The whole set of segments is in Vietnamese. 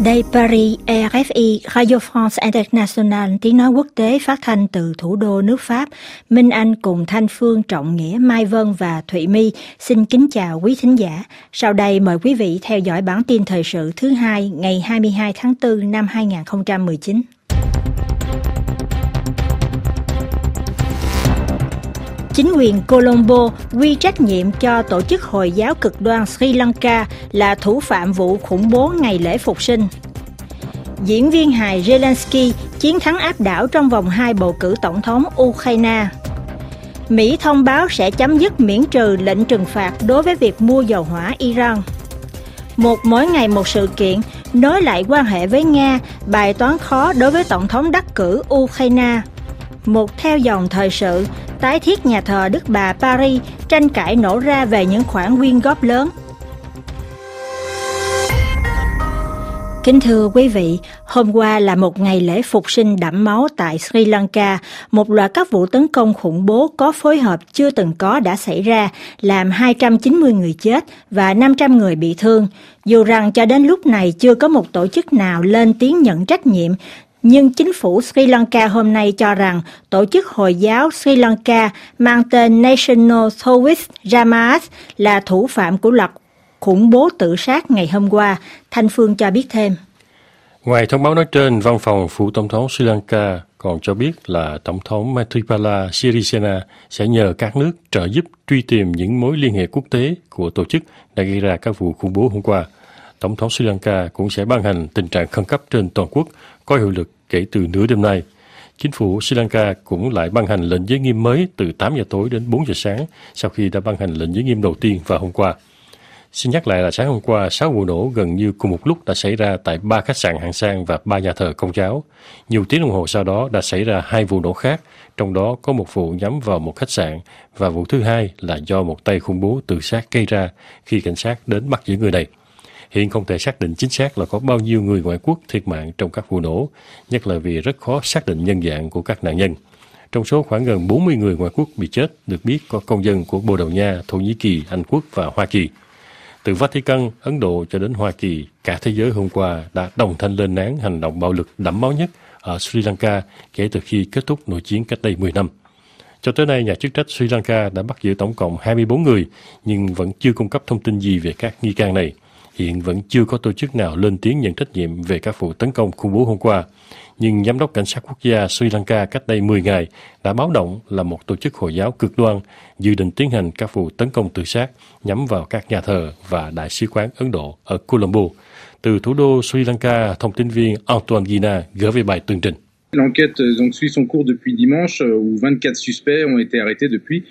Đây Paris, RFI, Radio France International, tiếng nói quốc tế phát thanh từ thủ đô nước Pháp. Minh Anh cùng Thanh Phương, Trọng Nghĩa, Mai Vân và Thụy My xin kính chào quý thính giả. Sau đây mời quý vị theo dõi bản tin thời sự thứ hai ngày 22 tháng 4 năm 2019. Chính quyền Colombo quy trách nhiệm cho tổ chức Hồi giáo cực đoan Sri Lanka là thủ phạm vụ khủng bố ngày lễ Phục sinh. Diễn viên hài Zelensky chiến thắng áp đảo trong vòng 2 bầu cử tổng thống Ukraine. Mỹ thông báo sẽ chấm dứt miễn trừ lệnh trừng phạt đối với việc mua dầu hỏa Iran. Một mỗi ngày một sự kiện, nối lại quan hệ với Nga, bài toán khó đối với tổng thống đắc cử Ukraine. Một theo dòng thời sự, tái thiết nhà thờ Đức Bà Paris, tranh cãi nổ ra về những khoản quyên góp lớn. Kính thưa quý vị, hôm qua là một ngày lễ Phục sinh đẫm máu tại Sri Lanka. Một loạt các vụ tấn công khủng bố có phối hợp chưa từng có đã xảy ra, làm 290 người chết và 500 người bị thương. Dù rằng cho đến lúc này chưa có một tổ chức nào lên tiếng nhận trách nhiệm, nhưng chính phủ Sri Lanka hôm nay cho rằng tổ chức Hồi giáo Sri Lanka mang tên National Taoist Jamaat là thủ phạm của loạt khủng bố tự sát ngày hôm qua. Thanh Phương cho biết thêm. Ngoài thông báo nói trên, văn phòng phủ tổng thống Sri Lanka còn cho biết là tổng thống Maithripala Sirisena sẽ nhờ các nước trợ giúp truy tìm những mối liên hệ quốc tế của tổ chức đã gây ra các vụ khủng bố hôm qua. Tổng thống Sri Lanka cũng sẽ ban hành tình trạng khẩn cấp trên toàn quốc có hiệu lực kể từ nửa đêm nay. Chính phủ Sri Lanka cũng lại ban hành lệnh giới nghiêm mới từ 8 giờ tối đến 4 giờ sáng sau khi đã ban hành lệnh giới nghiêm đầu tiên vào hôm qua. Xin nhắc lại là sáng hôm qua, 6 vụ nổ gần như cùng một lúc đã xảy ra tại 3 khách sạn hạng sang và 3 nhà thờ Công giáo. Nhiều tiếng đồng hồ sau đó đã xảy ra 2 vụ nổ khác, trong đó có một vụ nhắm vào một khách sạn và vụ thứ hai là do một tay khủng bố tự sát gây ra khi cảnh sát đến bắt giữ người này. Hiện không thể xác định chính xác là có bao nhiêu người ngoại quốc thiệt mạng trong các vụ nổ, nhất là vì rất khó xác định nhân dạng của các nạn nhân. Trong số khoảng gần 40 người ngoại quốc bị chết, được biết có công dân của Bồ Đào Nha, Thổ Nhĩ Kỳ, Anh Quốc và Hoa Kỳ. Từ Vatican, Ấn Độ cho đến Hoa Kỳ, cả thế giới hôm qua đã đồng thanh lên án hành động bạo lực đẫm máu nhất ở Sri Lanka kể từ khi kết thúc nội chiến cách đây 10 năm. Cho tới nay, nhà chức trách Sri Lanka đã bắt giữ tổng cộng 24 người, nhưng vẫn chưa cung cấp thông tin gì về các nghi can này. Hiện vẫn chưa có tổ chức nào lên tiếng nhận trách nhiệm về các vụ tấn công khủng bố hôm qua. Nhưng Giám đốc Cảnh sát Quốc gia Sri Lanka cách đây 10 ngày đã báo động là một tổ chức Hồi giáo cực đoan dự định tiến hành các vụ tấn công tự sát nhắm vào các nhà thờ và Đại sứ quán Ấn Độ ở Colombo. Từ thủ đô Sri Lanka, thông tin viên Antoine Guina gửi về bài tường trình. L'enquête donc suit son cours depuis dimanche où 24 suspects ont été arrêtés depuis.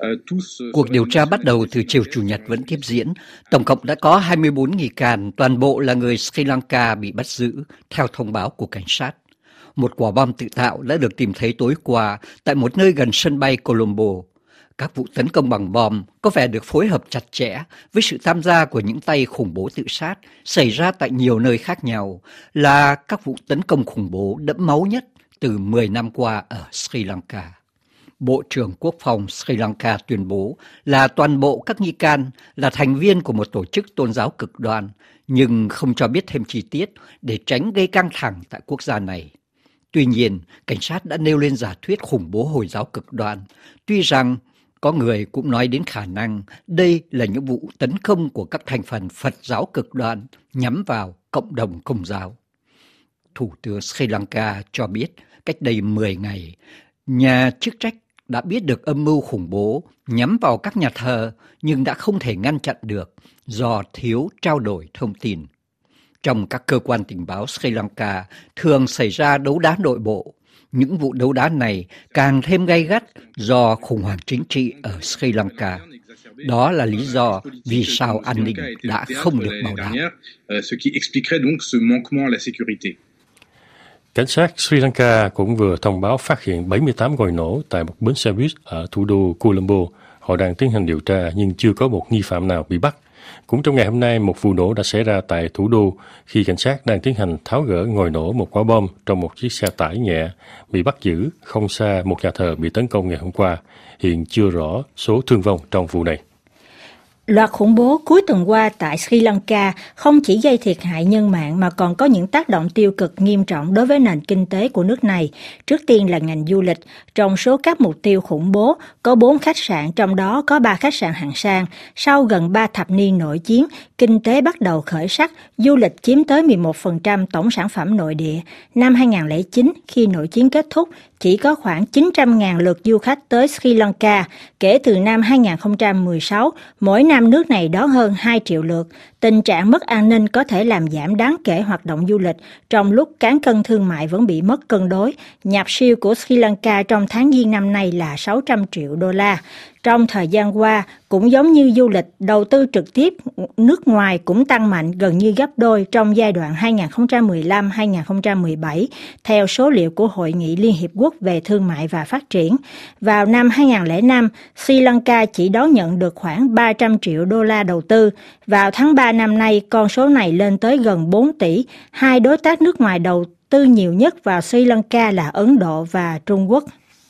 Cuộc điều tra bắt đầu từ chiều Chủ nhật vẫn tiếp diễn. Tổng cộng đã có 24 nghi can, toàn bộ là người Sri Lanka bị bắt giữ, theo thông báo của cảnh sát. Một quả bom tự tạo đã được tìm thấy tối qua tại một nơi gần sân bay Colombo. Các vụ tấn công bằng bom có vẻ được phối hợp chặt chẽ với sự tham gia của những tay khủng bố tự sát xảy ra tại nhiều nơi khác nhau, là các vụ tấn công khủng bố đẫm máu nhất từ 10 năm qua ở Sri Lanka. Bộ trưởng Quốc phòng Sri Lanka tuyên bố là toàn bộ các nghi can là thành viên của một tổ chức tôn giáo cực đoan, nhưng không cho biết thêm chi tiết để tránh gây căng thẳng tại quốc gia này. Tuy nhiên, cảnh sát đã nêu lên giả thuyết khủng bố Hồi giáo cực đoan, tuy rằng có người cũng nói đến khả năng đây là những vụ tấn công của các thành phần Phật giáo cực đoan nhắm vào cộng đồng Công giáo. Thủ tướng Sri Lanka cho biết cách đây 10 ngày, nhà chức trách đã biết được âm mưu khủng bố nhắm vào các nhà thờ nhưng đã không thể ngăn chặn được do thiếu trao đổi thông tin. Trong các cơ quan tình báo Sri Lanka thường xảy ra đấu đá nội bộ. Những vụ đấu đá này càng thêm gay gắt do khủng hoảng chính trị ở Sri Lanka. Đó là lý do vì sao an ninh đã không được bảo đảm. Cảnh sát Sri Lanka cũng vừa thông báo phát hiện 78 ngòi nổ tại một bến xe buýt ở thủ đô Colombo. Họ đang tiến hành điều tra nhưng chưa có một nghi phạm nào bị bắt. Cũng trong ngày hôm nay, một vụ nổ đã xảy ra tại thủ đô khi cảnh sát đang tiến hành tháo gỡ ngòi nổ một quả bom trong một chiếc xe tải nhẹ bị bắt giữ không xa một nhà thờ bị tấn công ngày hôm qua. Hiện chưa rõ số thương vong trong vụ này. Loạt khủng bố cuối tuần qua tại Sri Lanka không chỉ gây thiệt hại nhân mạng mà còn có những tác động tiêu cực nghiêm trọng đối với nền kinh tế của nước này. Trước tiên là ngành du lịch. Trong số các mục tiêu khủng bố, có 4 khách sạn, trong đó có 3 khách sạn hạng sang. Sau gần 3 thập niên nội chiến, kinh tế bắt đầu khởi sắc, du lịch chiếm tới 11% tổng sản phẩm nội địa. Năm 2009, khi nội chiến kết thúc, chỉ có khoảng 900.000 lượt du khách tới Sri Lanka. Kể từ năm 2016, mỗi năm nước này đón hơn 2 triệu lượt. Tình trạng mất an ninh có thể làm giảm đáng kể hoạt động du lịch, trong lúc cán cân thương mại vẫn bị mất cân đối. Nhập siêu của Sri Lanka trong tháng Giêng năm nay là 600 triệu đô la. Trong thời gian qua, cũng giống như du lịch, đầu tư trực tiếp nước ngoài cũng tăng mạnh gần như gấp đôi trong giai đoạn 2015-2017, theo số liệu của Hội nghị Liên Hiệp Quốc về Thương mại và Phát triển. Vào năm 2005, Sri Lanka chỉ đón nhận được khoảng 300 triệu đô la đầu tư. Vào tháng 3 năm nay, con số này lên tới gần 4 tỷ. Hai đối tác nước ngoài đầu tư nhiều nhất vào Sri Lanka là Ấn Độ và Trung Quốc.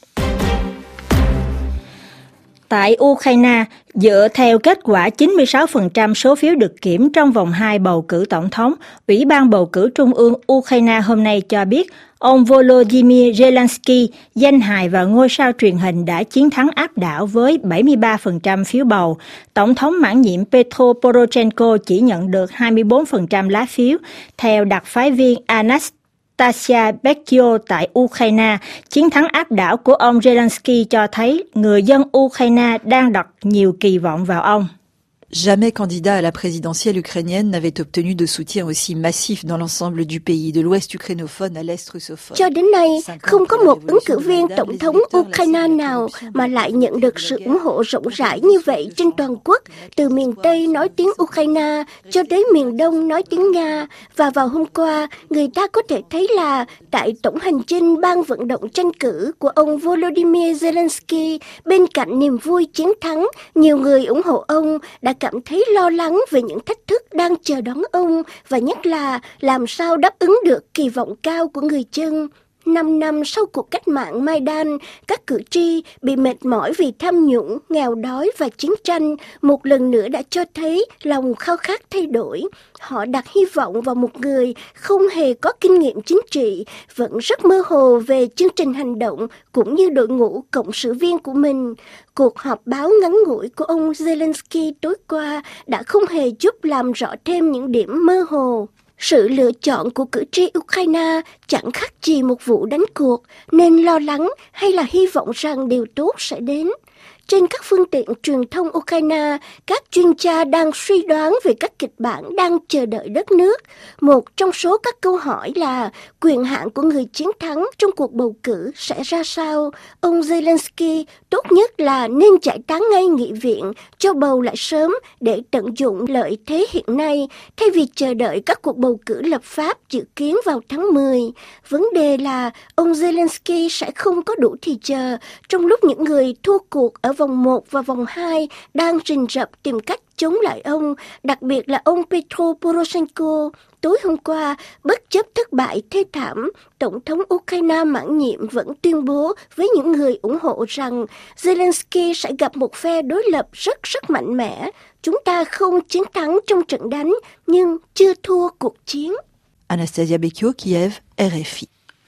Tại Ukraine, dựa theo kết quả 96% số phiếu được kiểm trong vòng 2 bầu cử tổng thống, Ủy ban bầu cử Trung ương Ukraine hôm nay cho biết ông Volodymyr Zelensky, danh hài và ngôi sao truyền hình đã chiến thắng áp đảo với 73% phiếu bầu. Tổng thống mãn nhiệm Petro Poroshenko chỉ nhận được 24% lá phiếu. Theo đặc phái viên Anastasia Bekio tại Ukraine, chiến thắng áp đảo của ông Zelensky cho thấy người dân Ukraine đang đặt nhiều kỳ vọng vào ông. Jamais candidat à la présidentielle ukrainienne n'avait obtenu de soutien aussi massif dans l'ensemble du pays, de l'ouest ukrainophone à l'est russophone. Cho đến nay, không có một ứng cử viên tổng thống Ukraine nào mà lại nhận được sự ủng hộ rộng rãi như vậy trên toàn quốc, từ miền Tây nói tiếng Ukraine cho tới miền Đông nói tiếng Nga. Và vào hôm qua, người ta có thể thấy là tại tổng hành trình ban vận động tranh cử của ông Volodymyr Zelensky, bên cạnh niềm vui chiến thắng, nhiều người ủng hộ ông đã cảm thấy lo lắng về những thách thức đang chờ đón ông và nhất là làm sao đáp ứng được kỳ vọng cao của người dân. 5 năm sau cuộc cách mạng Maidan, các cử tri bị mệt mỏi vì tham nhũng, nghèo đói và chiến tranh một lần nữa đã cho thấy lòng khao khát thay đổi. Họ đặt hy vọng vào một người không hề có kinh nghiệm chính trị, vẫn rất mơ hồ về chương trình hành động cũng như đội ngũ cộng sự viên của mình. Cuộc họp báo ngắn ngủi của ông Zelensky tối qua đã không hề giúp làm rõ thêm những điểm mơ hồ. Sự lựa chọn của cử tri Ukraine chẳng khác gì một vụ đánh cuộc, nên lo lắng hay là hy vọng rằng điều tốt sẽ đến. Trên các phương tiện truyền thông Ukraine, các chuyên gia đang suy đoán về các kịch bản đang chờ đợi đất nước. Một trong số các câu hỏi là quyền hạn của người chiến thắng trong cuộc bầu cử sẽ ra sao? Ông Zelensky tốt nhất là nên giải tán ngay nghị viện, cho bầu lại sớm để tận dụng lợi thế hiện nay, thay vì chờ đợi các cuộc bầu cử lập pháp dự kiến vào tháng 10. Vấn đề là ông Zelensky sẽ không có đủ thì giờ trong lúc những người thua cuộc ở vòng 1 và vòng 2 đang rình rập tìm cách chống lại ông, đặc biệt là ông Petro Poroshenko. Tối hôm qua, bất chấp thất bại thê thảm, Tổng thống Ukraine mãn nhiệm vẫn tuyên bố với những người ủng hộ rằng Zelensky sẽ gặp một phe đối lập rất mạnh mẽ. Chúng ta không chiến thắng trong trận đánh, nhưng chưa thua cuộc chiến. Anastasia Bekio, Kiev, RFI.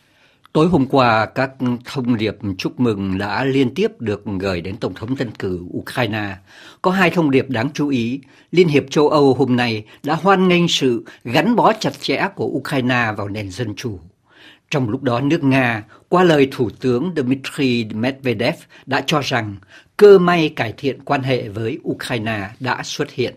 Tối hôm qua, các thông điệp chúc mừng đã liên tiếp được gửi đến Tổng thống tân cử Ukraine. Có 2 thông điệp đáng chú ý. Liên hiệp châu Âu hôm nay đã hoan nghênh sự gắn bó chặt chẽ của Ukraine vào nền dân chủ. Trong lúc đó, nước Nga, qua lời Thủ tướng Dmitry Medvedev, đã cho rằng cơ may cải thiện quan hệ với Ukraine đã xuất hiện.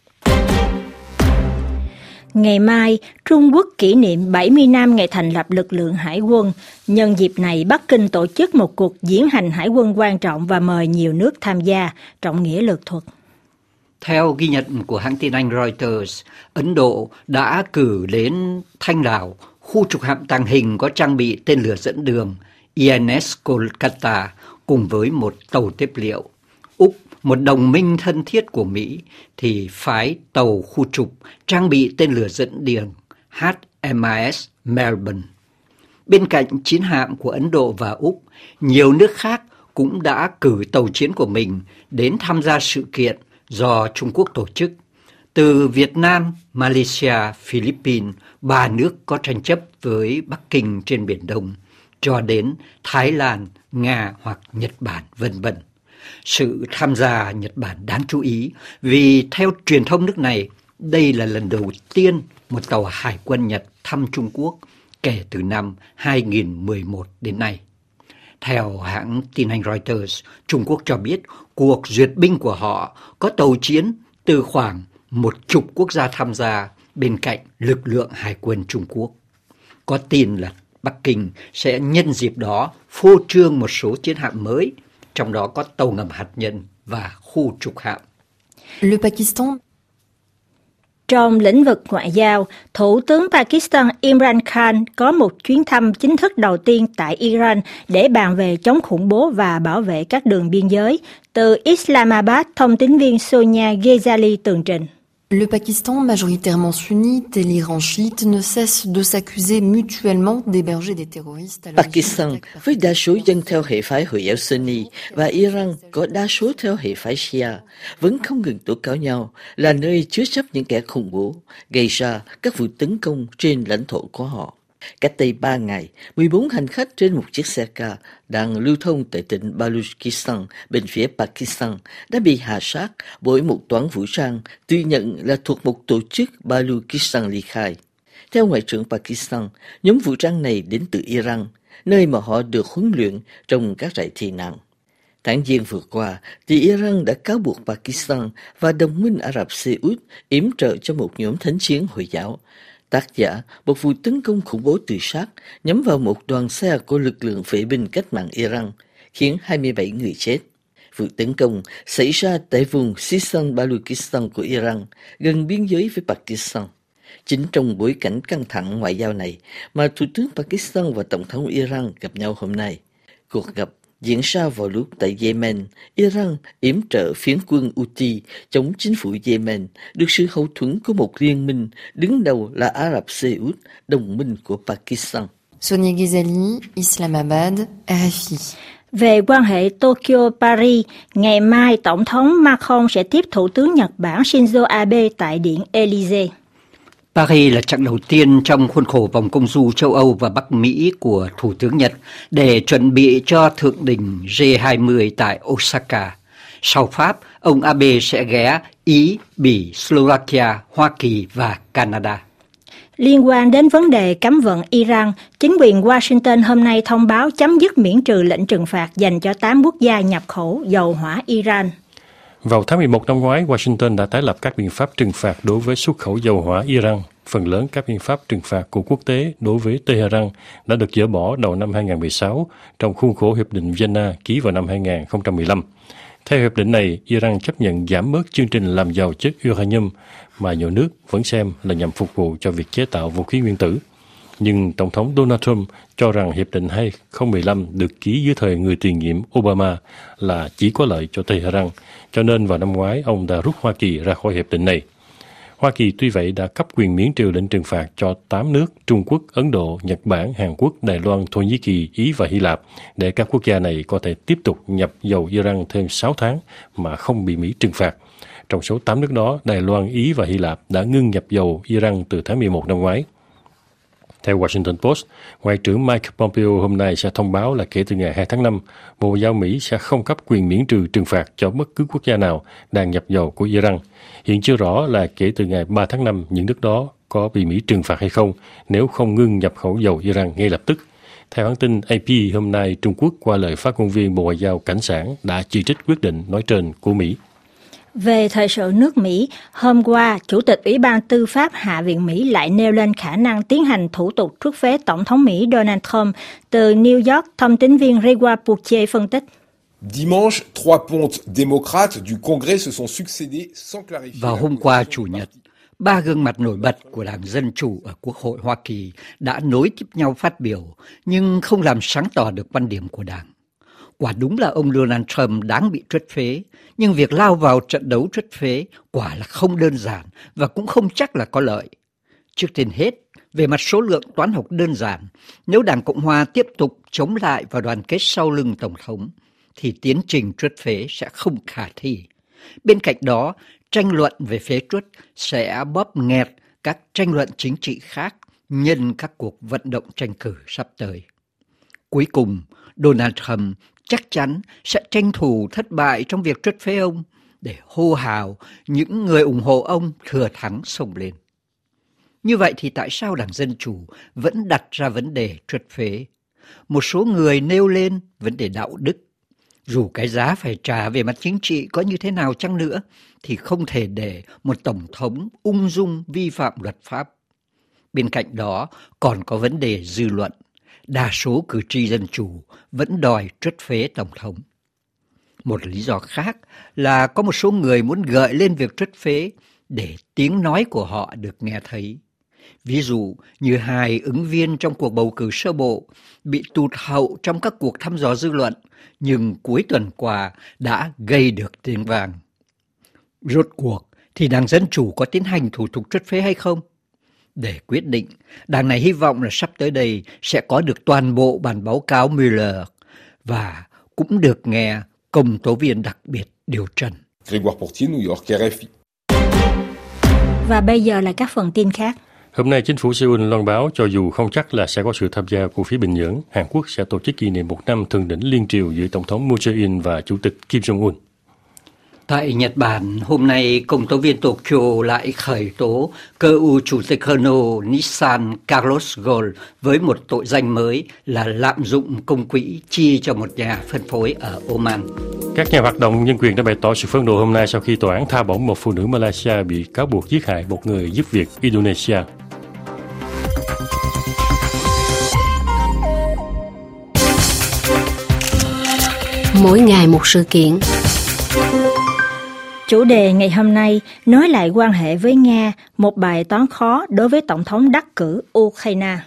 Ngày mai, Trung Quốc kỷ niệm 70 năm ngày thành lập lực lượng hải quân. Nhân dịp này, Bắc Kinh tổ chức một cuộc diễn hành hải quân quan trọng và mời nhiều nước tham gia, trọng nghĩa lược thuật. Theo ghi nhận của hãng tin Anh Reuters, Ấn Độ đã cử đến Thanh Đảo khu trục hạm tàng hình có trang bị tên lửa dẫn đường INS Kolkata cùng với một tàu tiếp liệu. Úc, một đồng minh thân thiết của Mỹ, thì phái tàu khu trục trang bị tên lửa dẫn đường HMAS Melbourne. Bên cạnh chiến hạm của Ấn Độ và Úc, nhiều nước khác cũng đã cử tàu chiến của mình đến tham gia sự kiện do Trung Quốc tổ chức. Từ Việt Nam, Malaysia, Philippines, 3 nước có tranh chấp với Bắc Kinh trên Biển Đông, cho đến Thái Lan, Nga hoặc Nhật Bản, v.v. Sự tham gia Nhật Bản đáng chú ý vì theo truyền thông nước này, đây là lần đầu tiên một tàu hải quân Nhật thăm Trung Quốc kể từ năm 2011 đến nay. Theo hãng tin Anh Reuters, Trung Quốc cho biết cuộc duyệt binh của họ có tàu chiến từ khoảng 10 quốc gia tham gia bên cạnh lực lượng hải quân Trung Quốc. Có tin là Bắc Kinh sẽ nhân dịp đó phô trương một số chiến hạm mới, trong đó có tàu ngầm hạt nhân và khu trục hạm. Le Pakistan. Trong lĩnh vực ngoại giao, Thủ tướng Pakistan Imran Khan có một chuyến thăm chính thức đầu tiên tại Iran để bàn về chống khủng bố và bảo vệ các đường biên giới. Từ Islamabad, thông tín viên Sonia Ghezali tường trình. Le Pakistan, majoritairement sunnite, et l'Iran chiite ne cessent de s'accuser mutuellement d'héberger des terroristes. Pakistan với đa số dân theo hệ phái Hồi giáo Sunni và Iran có đa số theo hệ phái Shia vẫn không ngừng tố cáo nhau là nơi chứa chấp những kẻ khủng bố gây ra các vụ tấn công trên lãnh thổ của họ. Cách đây 3 ngày, 14 hành khách trên một chiếc xe ca đang lưu thông tại tỉnh Baluchistan bên phía Pakistan đã bị hạ sát bởi một toán vũ trang tự nhận là thuộc một tổ chức Baluchistan ly khai. Theo Ngoại trưởng Pakistan, nhóm vũ trang này đến từ Iran, nơi mà họ được huấn luyện trong các trại tị nạn. Tháng Giêng vừa qua, thì Iran đã cáo buộc Pakistan và đồng minh Ả Rập Xê Út yểm trợ cho một nhóm thánh chiến Hồi giáo tác giả một vụ tấn công khủng bố tự sát nhắm vào một đoàn xe của lực lượng vệ binh cách mạng Iran, khiến 27 người chết. Vụ tấn công xảy ra tại vùng Sistan Baluchistan của Iran, gần biên giới với Pakistan. Chính trong bối cảnh căng thẳng ngoại giao này mà Thủ tướng Pakistan và Tổng thống Iran gặp nhau hôm nay. Cuộc gặp diễn ra vào lúc tại Yemen, Iran yểm trợ phiến quân Houthi chống chính phủ Yemen, được sự hậu thuẫn của một liên minh đứng đầu là Ả Rập Xê Út, đồng minh của Pakistan. Sonia Ghezali, Islamabad, RFI. Về quan hệ Tokyo-Paris, ngày mai Tổng thống Macron sẽ tiếp Thủ tướng Nhật Bản Shinzo Abe tại Điện Élysée. Paris là chặng đầu tiên trong khuôn khổ vòng công du châu Âu và Bắc Mỹ của Thủ tướng Nhật để chuẩn bị cho thượng đỉnh G20 tại Osaka. Sau Pháp, ông Abe sẽ ghé Ý, Bỉ, Slovakia, Hoa Kỳ và Canada. Liên quan đến vấn đề cấm vận Iran, chính quyền Washington hôm nay thông báo chấm dứt miễn trừ lệnh trừng phạt dành cho 8 quốc gia nhập khẩu dầu hỏa Iran. Vào tháng 11 năm ngoái, Washington đã tái lập các biện pháp trừng phạt đối với xuất khẩu dầu hỏa Iran. Phần lớn các biện pháp trừng phạt của quốc tế đối với Tehran đã được dỡ bỏ đầu năm 2016 trong khuôn khổ Hiệp định Vienna ký vào năm 2015. Theo hiệp định này, Iran chấp nhận giảm bớt chương trình làm giàu chất uranium mà nhiều nước vẫn xem là nhằm phục vụ cho việc chế tạo vũ khí nguyên tử. Nhưng Tổng thống Donald Trump cho rằng Hiệp định 2015 được ký dưới thời người tiền nhiệm Obama là chỉ có lợi cho Tehran, cho nên vào năm ngoái ông đã rút Hoa Kỳ ra khỏi hiệp định này. Hoa Kỳ tuy vậy đã cấp quyền miễn trừ lệnh trừng phạt cho 8 nước Trung Quốc, Ấn Độ, Nhật Bản, Hàn Quốc, Đài Loan, Thổ Nhĩ Kỳ, Ý và Hy Lạp để các quốc gia này có thể tiếp tục nhập dầu Iran thêm 6 tháng mà không bị Mỹ trừng phạt. Trong số 8 nước đó, Đài Loan, Ý và Hy Lạp đã ngưng nhập dầu Iran từ tháng 11 năm ngoái. Theo Washington Post, Ngoại trưởng Mike Pompeo hôm nay sẽ thông báo là kể từ ngày 2 tháng 5, Bộ Ngoại giao Mỹ sẽ không cấp quyền miễn trừ trừng phạt cho bất cứ quốc gia nào đang nhập dầu của Iran. Hiện chưa rõ là kể từ ngày 3 tháng 5 những nước đó có bị Mỹ trừng phạt hay không nếu không ngưng nhập khẩu dầu Iran ngay lập tức. Theo hãng tin AP hôm nay, Trung Quốc qua lời phát ngôn viên Bộ Ngoại giao Cảnh sản đã chỉ trích quyết định nói trên của Mỹ. Về thời sự nước Mỹ, hôm qua, Chủ tịch Ủy ban Tư pháp Hạ viện Mỹ lại nêu lên khả năng tiến hành thủ tục truất phế Tổng thống Mỹ Donald Trump. Từ New York, thông tín viên Grégoire Pouquier phân tích. Dimanche, trois pontes démocrates du Congrès se sont succédés sans clarifier. Vào hôm qua Chủ nhật, 3 gương mặt nổi bật của Đảng Dân Chủ ở Quốc hội Hoa Kỳ đã nối tiếp nhau phát biểu, nhưng không làm sáng tỏ được quan điểm của Đảng. Quả đúng là ông Donald Trump đáng bị truất phế, nhưng việc lao vào trận đấu truất phế quả là không đơn giản và cũng không chắc là có lợi. Trước tiên hết, về mặt số lượng toán học đơn giản, nếu Đảng Cộng Hòa tiếp tục chống lại và đoàn kết sau lưng Tổng thống, thì tiến trình truất phế sẽ không khả thi. Bên cạnh đó, tranh luận về phế truất sẽ bóp nghẹt các tranh luận chính trị khác nhân các cuộc vận động tranh cử sắp tới. Cuối cùng, Donald Trump chắc chắn sẽ tranh thủ thất bại trong việc truất phế ông để hô hào những người ủng hộ ông thừa thắng xông lên. Như vậy thì tại sao Đảng Dân Chủ vẫn đặt ra vấn đề truất phế? Một số người nêu lên vấn đề đạo đức. Dù cái giá phải trả về mặt chính trị có như thế nào chăng nữa, thì không thể để một tổng thống ung dung vi phạm luật pháp. Bên cạnh đó còn có vấn đề dư luận. Đa số cử tri Dân Chủ vẫn đòi truất phế tổng thống. Một lý do khác là có một số người muốn gợi lên việc truất phế để tiếng nói của họ được nghe thấy. Ví dụ như 2 ứng viên trong cuộc bầu cử sơ bộ bị tụt hậu trong các cuộc thăm dò dư luận, nhưng cuối tuần qua đã gây được tiếng vang. Rốt cuộc thì Đảng Dân Chủ có tiến hành thủ tục truất phế hay không? Để quyết định, đảng này hy vọng là sắp tới đây sẽ có được toàn bộ bản báo cáo Mueller và cũng được nghe công tố viên đặc biệt điều trần. Grégoire Portier, New York, RFI. Và bây giờ là các phần tin khác. Hôm nay, chính phủ Seoul loan báo cho dù không chắc là sẽ có sự tham gia của phía Bình Nhưỡng, Hàn Quốc sẽ tổ chức kỷ niệm 1 năm thượng đỉnh liên triều giữa Tổng thống Moon Jae-in và Chủ tịch Kim Jong-un. Tại Nhật Bản, hôm nay công tố viên Tokyo lại khởi tố cựu Chủ tịch Renault Nissan Carlos Ghosn với một tội danh mới là lạm dụng công quỹ chi cho một nhà phân phối ở Oman. Các nhà hoạt động nhân quyền đã bày tỏ sự phẫn nộ hôm nay sau khi tòa án tha bổng một phụ nữ Malaysia bị cáo buộc giết hại một người giúp việc Indonesia. Mỗi ngày một sự kiện. Chủ đề ngày hôm nay nói lại quan hệ với Nga, một bài toán khó đối với Tổng thống đắc cử Ukraine.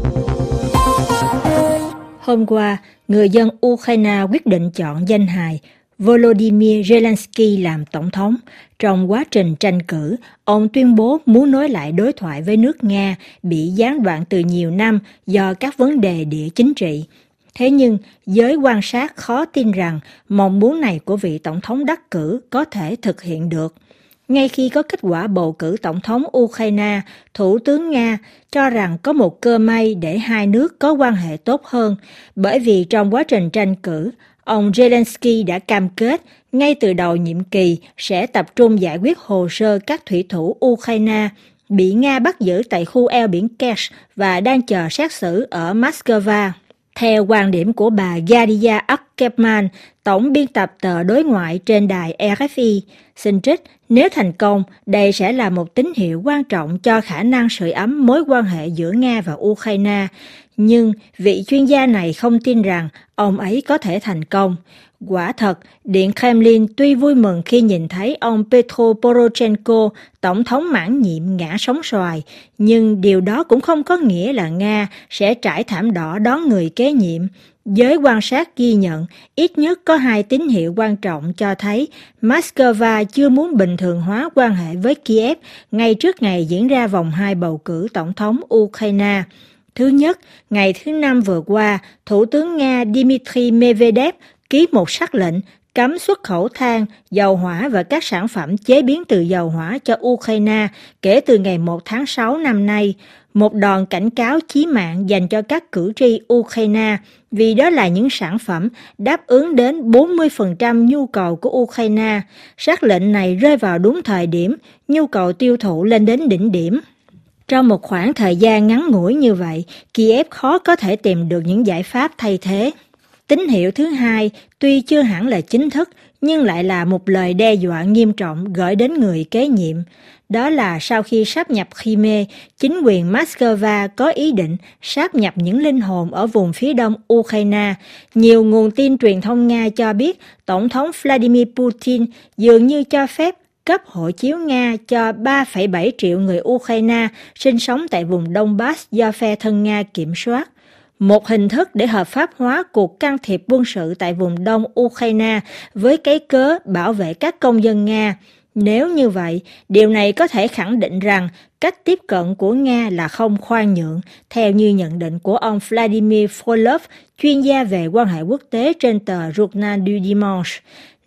Hôm qua, người dân Ukraine quyết định chọn danh hài Volodymyr Zelensky làm tổng thống. Trong quá trình tranh cử, ông tuyên bố muốn nối lại đối thoại với nước Nga bị gián đoạn từ nhiều năm do các vấn đề địa chính trị. Thế nhưng, giới quan sát khó tin rằng mong muốn này của vị tổng thống đắc cử có thể thực hiện được. Ngay khi có kết quả bầu cử tổng thống Ukraine, Thủ tướng Nga cho rằng có một cơ may để hai nước có quan hệ tốt hơn, bởi vì trong quá trình tranh cử, ông Zelensky đã cam kết ngay từ đầu nhiệm kỳ sẽ tập trung giải quyết hồ sơ các thủy thủ Ukraine bị Nga bắt giữ tại khu eo biển Kerch và đang chờ xét xử ở Moscow. Theo quan điểm của bà Gadia Ackerman, tổng biên tập tờ đối ngoại trên đài RFI, xin trích, nếu thành công, đây sẽ là một tín hiệu quan trọng cho khả năng sưởi ấm mối quan hệ giữa Nga và Ukraine. Nhưng vị chuyên gia này không tin rằng ông ấy có thể thành công. Quả thật, Điện Kremlin tuy vui mừng khi nhìn thấy ông Petro Poroshenko, tổng thống mãn nhiệm ngã sóng xoài, nhưng điều đó cũng không có nghĩa là Nga sẽ trải thảm đỏ đón người kế nhiệm. Giới quan sát ghi nhận ít nhất có 2 tín hiệu quan trọng cho thấy Moscow chưa muốn bình thường hóa quan hệ với Kiev ngay trước ngày diễn ra vòng 2 bầu cử tổng thống Ukraine. Thứ nhất, ngày thứ Năm vừa qua, Thủ tướng Nga Dmitry Medvedev ký một sắc lệnh cấm xuất khẩu than, dầu hỏa và các sản phẩm chế biến từ dầu hỏa cho Ukraine kể từ ngày 1 tháng 6 năm nay, một đòn cảnh cáo chí mạng dành cho các cử tri Ukraine vì đó là những sản phẩm đáp ứng đến 40% nhu cầu của Ukraine. Sắc lệnh này rơi vào đúng thời điểm, nhu cầu tiêu thụ lên đến đỉnh điểm. Trong một khoảng thời gian ngắn ngủi như vậy, Kiev khó có thể tìm được những giải pháp thay thế. Tín hiệu thứ hai, tuy chưa hẳn là chính thức, nhưng lại là một lời đe dọa nghiêm trọng gửi đến người kế nhiệm. Đó là sau khi sáp nhập Crimea, chính quyền Moscow có ý định sáp nhập những linh hồn ở vùng phía đông Ukraine. Nhiều nguồn tin truyền thông Nga cho biết Tổng thống Vladimir Putin dường như cho phép cấp hộ chiếu Nga cho 3,7 triệu người Ukraine sinh sống tại vùng Donbass do phe thân Nga kiểm soát. Một hình thức để hợp pháp hóa cuộc can thiệp quân sự tại vùng đông Ukraine với cái cớ bảo vệ các công dân Nga. Nếu như vậy, điều này có thể khẳng định rằng cách tiếp cận của Nga là không khoan nhượng, theo như nhận định của ông Vladimir Frolov, chuyên gia về quan hệ quốc tế trên tờ Journal du Dimanche.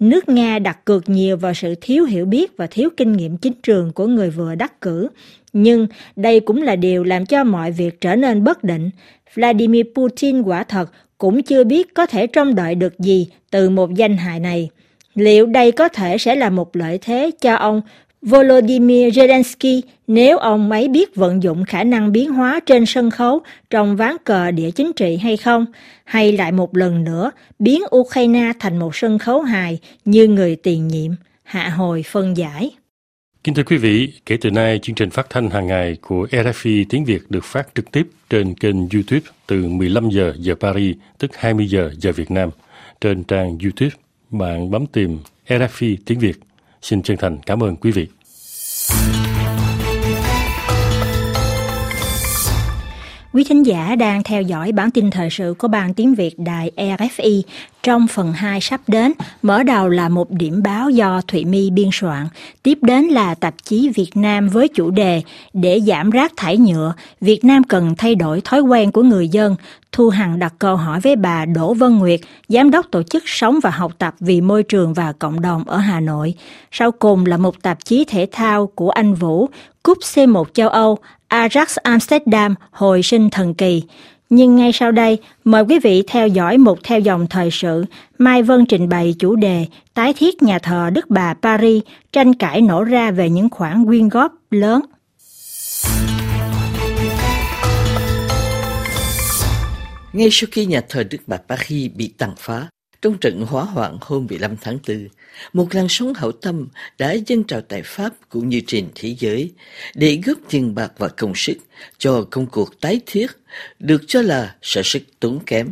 Nước Nga đặt cược nhiều vào sự thiếu hiểu biết và thiếu kinh nghiệm chính trường của người vừa đắc cử. Nhưng đây cũng là điều làm cho mọi việc trở nên bất định. Vladimir Putin quả thật cũng chưa biết có thể trông đợi được gì từ một danh hài này. Liệu đây có thể sẽ là một lợi thế cho ông Volodymyr Zelensky nếu ông ấy biết vận dụng khả năng biến hóa trên sân khấu trong ván cờ địa chính trị hay không? Hay lại một lần nữa biến Ukraine thành một sân khấu hài như người tiền nhiệm? Hạ hồi phân giải. Kính thưa quý vị, kể từ nay, chương trình phát thanh hàng ngày của RFI tiếng Việt được phát trực tiếp trên kênh YouTube từ 15 giờ Paris, tức 20 giờ Việt Nam. Trên trang YouTube, bạn bấm tìm RFI tiếng Việt. Xin chân thành cảm ơn quý vị. Quý thính giả đang theo dõi bản tin thời sự của Ban Tiếng Việt Đài RFI. Trong phần 2 sắp đến, mở đầu là một điểm báo do Thụy My biên soạn. Tiếp đến là tạp chí Việt Nam với chủ đề để giảm rác thải nhựa, Việt Nam cần thay đổi thói quen của người dân. Thu Hằng đặt câu hỏi với bà Đỗ Vân Nguyệt, Giám đốc Tổ chức Sống và Học tập vì Môi trường và Cộng đồng ở Hà Nội. Sau cùng là một tạp chí thể thao của anh Vũ, Cúp C1 châu Âu, Ajax Amsterdam hồi sinh thần kỳ. Nhưng ngay sau đây, mời quý vị theo dõi một theo dòng thời sự. Mai Vân trình bày chủ đề tái thiết nhà thờ Đức Bà Paris, tranh cãi nổ ra về những khoản quyên góp lớn. Ngay sau khi nhà thờ Đức Bà Paris bị tàn phá trong trận hỏa hoạn hôm 15 tháng 4, một làn sóng hảo tâm đã dâng trào tại Pháp cũng như trên thế giới để góp tiền bạc và công sức cho công cuộc tái thiết được cho là sở sức tốn kém.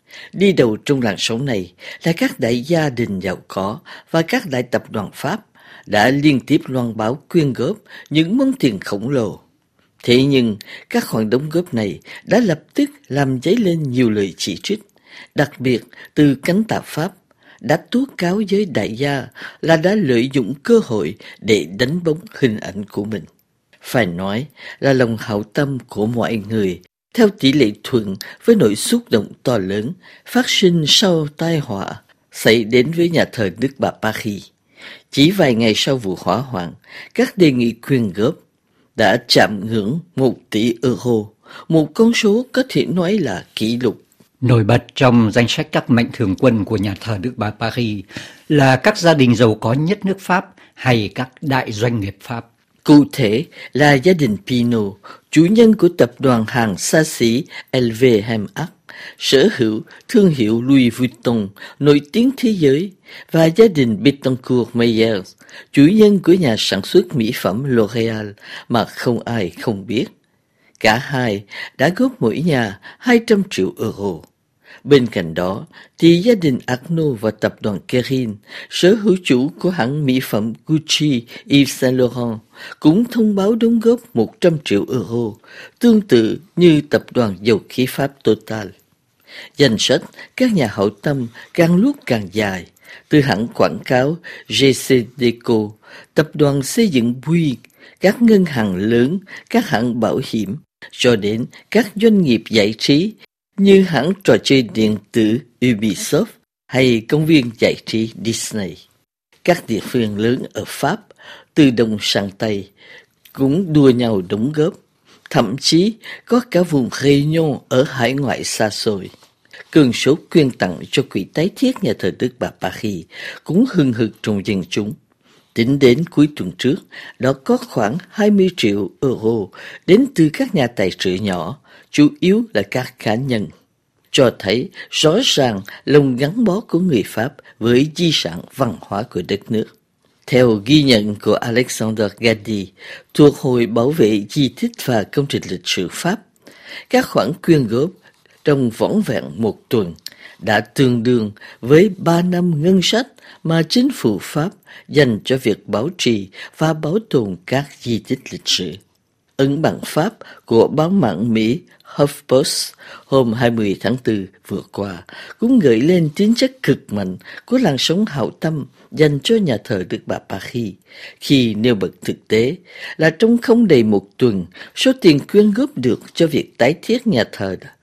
Đi đầu trong làn sóng này là các đại gia đình giàu có và các đại tập đoàn Pháp đã liên tiếp loan báo quyên góp những món tiền khổng lồ. Thế nhưng, các khoản đóng góp này đã lập tức làm dấy lên nhiều lời chỉ trích, đặc biệt từ cánh tả Pháp, đã tố cáo giới đại gia là đã lợi dụng cơ hội để đánh bóng hình ảnh của mình. Phải nói là lòng hảo tâm của mọi người, theo tỷ lệ thuận với nỗi xúc động to lớn phát sinh sau tai họa xảy đến với nhà thờ Đức Bà Paris. Chỉ vài ngày sau vụ hỏa hoạn, các đề nghị quyên góp đã chạm ngưỡng 1 tỷ euro, một con số có thể nói là kỷ lục. Nổi bật trong danh sách các mạnh thường quân của nhà thờ Đức Bà Paris là các gia đình giàu có nhất nước Pháp hay các đại doanh nghiệp Pháp. Cụ thể là gia đình Pinault, chủ nhân của tập đoàn hàng xa xỉ LVMH, sở hữu thương hiệu Louis Vuitton nổi tiếng thế giới, và gia đình Bettencourt Meyers, chủ nhân của nhà sản xuất mỹ phẩm L'Oréal mà không ai không biết. Cả hai đã góp mỗi nhà 200 triệu euro. Bên cạnh đó thì gia đình Arnault và tập đoàn Kering, sở hữu chủ của hãng mỹ phẩm Gucci, Yves Saint Laurent, cũng thông báo đóng góp 100 triệu euro, tương tự như tập đoàn dầu khí Pháp Total. Danh sách các nhà hảo tâm càng lúc càng dài, từ hãng quảng cáo GCDeco, tập đoàn xây dựng Bouygues, các ngân hàng lớn, các hãng bảo hiểm, cho đến các doanh nghiệp giải trí như hãng trò chơi điện tử Ubisoft hay công viên giải trí Disney. Các địa phương lớn ở Pháp, từ đông sang tây, cũng đua nhau đóng góp, thậm chí có cả vùng Réunion ở hải ngoại xa xôi. Cơn sốt quyên tặng cho quỹ tái thiết nhà thờ Đức Bà Paris cũng hừng hực trong dân chúng. Tính đến cuối tuần trước, đã có khoảng 20 triệu euro đến từ các nhà tài trợ nhỏ, chủ yếu là các cá nhân, cho thấy rõ ràng lòng gắn bó của người Pháp với di sản văn hóa của đất nước. Theo ghi nhận của Alexander Gadi thuộc Hội Bảo vệ Di tích và Công trình lịch sử Pháp, các khoản quyên góp trong vỏn vẹn 1 tuần đã tương đương với 3 năm ngân sách mà chính phủ Pháp dành cho việc bảo trì và bảo tồn các di tích lịch sử. Ấn bản Pháp của báo mạng Mỹ HuffPost hôm 20 tháng 4 vừa qua cũng gợi lên tính chất cực mạnh của làn sóng hảo tâm dành cho nhà thờ Đức Bà Paris, khi nêu bật thực tế là trong không đầy 1 tuần, số tiền quyên góp được cho việc tái thiết nhà thờ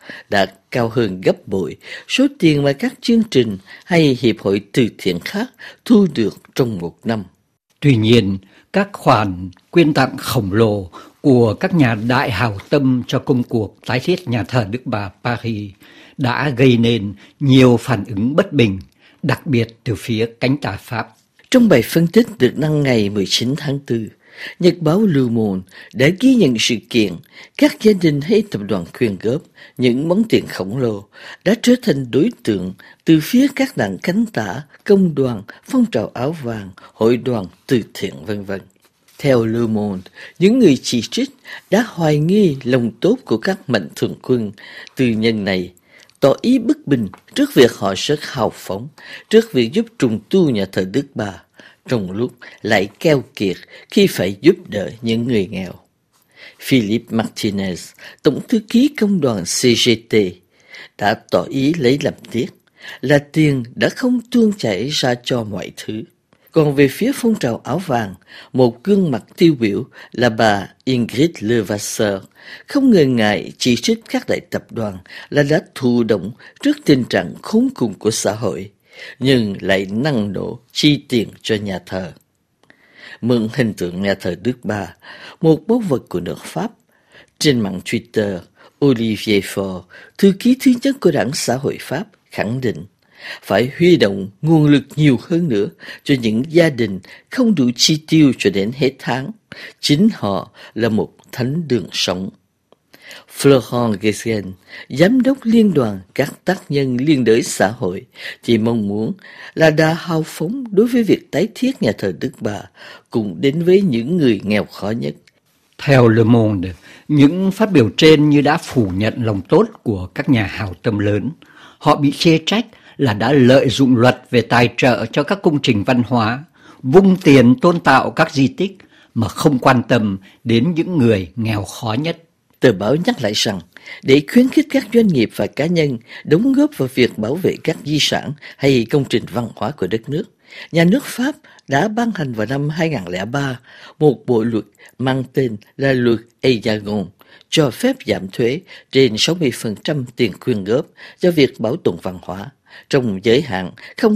đã cao hơn gấp bội số tiền mà các chương trình hay hiệp hội từ thiện khác thu được trong một năm. Tuy nhiên, các khoản quyên tặng khổng lồ của các nhà đại hảo tâm cho công cuộc tái thiết nhà thờ Đức Bà Paris đã gây nên nhiều phản ứng bất bình, đặc biệt từ phía cánh tả Pháp. Trong bài phân tích được đăng ngày 19 tháng 4, Nhật báo Le Monde đã ghi nhận sự kiện các gia đình hay tập đoàn quyên góp những món tiền khổng lồ đã trở thành đối tượng từ phía các đảng cánh tả, công đoàn, phong trào áo vàng, hội đoàn từ thiện v.v. Theo Le Monde, những người chỉ trích đã hoài nghi lòng tốt của các mạnh thường quân tư nhân này, tỏ ý bất bình trước việc họ rất hào phóng, trước việc giúp trùng tu nhà thờ Đức Bà, trong lúc lại keo kiệt khi phải giúp đỡ những người nghèo. Philippe Martinez, tổng thư ký công đoàn CGT, đã tỏ ý lấy làm tiếc là tiền đã không tuôn chảy ra cho mọi thứ. Còn về phía phong trào áo vàng, một gương mặt tiêu biểu là bà Ingrid Levasseur không ngần ngại chỉ trích các đại tập đoàn là đã thụ động trước tình trạng khốn cùng của xã hội, nhưng lại năng nổ chi tiền cho nhà thờ. Mượn hình tượng nhà thờ Đức Bà, một báu vật của nước Pháp, trên mạng Twitter, Olivier Faure, thư ký thứ nhất của Đảng Xã hội Pháp, khẳng định phải huy động nguồn lực nhiều hơn nữa cho những gia đình không đủ chi tiêu cho đến hết tháng. Chính họ là một thánh đường sống. Florent Guégen, giám đốc liên đoàn các tác nhân liên đới xã hội, chỉ mong muốn là đà hào phóng đối với việc tái thiết nhà thờ Đức Bà cũng đến với những người nghèo khó nhất. Theo Le Monde, những phát biểu trên như đã phủ nhận lòng tốt của các nhà hảo tâm lớn. Họ bị chê trách là đã lợi dụng luật về tài trợ cho các công trình văn hóa, vung tiền tôn tạo các di tích mà không quan tâm đến những người nghèo khó nhất. Tờ báo nhắc lại rằng, để khuyến khích các doanh nghiệp và cá nhân đóng góp vào việc bảo vệ các di sản hay công trình văn hóa của đất nước, nhà nước Pháp đã ban hành vào năm 2003 một bộ luật mang tên là luật Ayagon, cho phép giảm thuế trên 60% tiền quyên góp cho việc bảo tồn văn hóa, trong giới hạn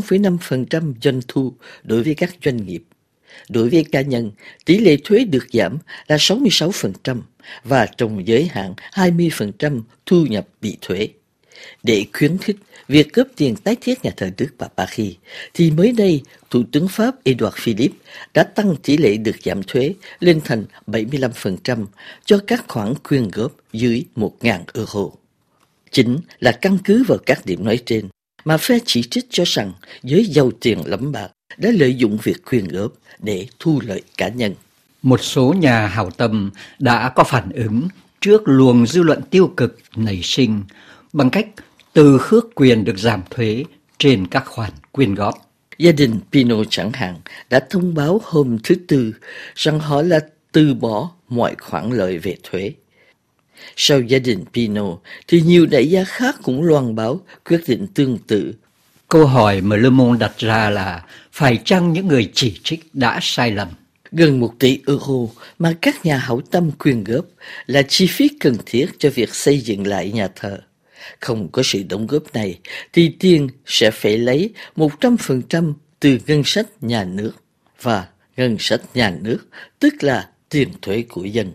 0,5% doanh thu đối với các doanh nghiệp. Đối với cá nhân, tỷ lệ thuế được giảm là 66% và trong giới hạn 20% thu nhập bị thuế. Để khuyến khích việc góp tiền tái thiết nhà thờ Đức Bà Paris, thì mới đây, Thủ tướng Pháp Edouard Philippe đã tăng tỷ lệ được giảm thuế lên thành 75% cho các khoản quyên góp dưới 1.000 euro. Chính là căn cứ vào các điểm nói trên mà phe chỉ trích cho rằng giới giàu tiền lắm bạc đã lợi dụng việc quyên góp để thu lợi cá nhân. Một số nhà hảo tâm đã có phản ứng trước luồng dư luận tiêu cực nảy sinh bằng cách từ khước quyền được giảm thuế trên các khoản quyên góp. Gia đình Pino chẳng hạn đã thông báo hôm thứ Tư rằng họ là từ bỏ mọi khoản lợi về thuế. Sau gia đình Pino thì nhiều đại gia khác cũng loan báo quyết định tương tự. Câu hỏi mà Le Monde đặt ra là phải chăng những người chỉ trích đã sai lầm? Gần 1 tỷ euro mà các nhà hảo tâm quyên góp là chi phí cần thiết cho việc xây dựng lại nhà thờ. Không có sự đóng góp này thì tiền sẽ phải lấy 100% từ ngân sách nhà nước, và ngân sách nhà nước tức là tiền thuế của dân.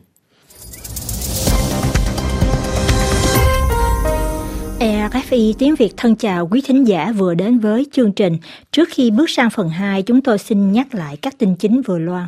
RFI tiếng Việt thân chào quý thính giả vừa đến với chương trình. Trước khi bước sang phần 2, chúng tôi xin nhắc lại các tin chính vừa loan.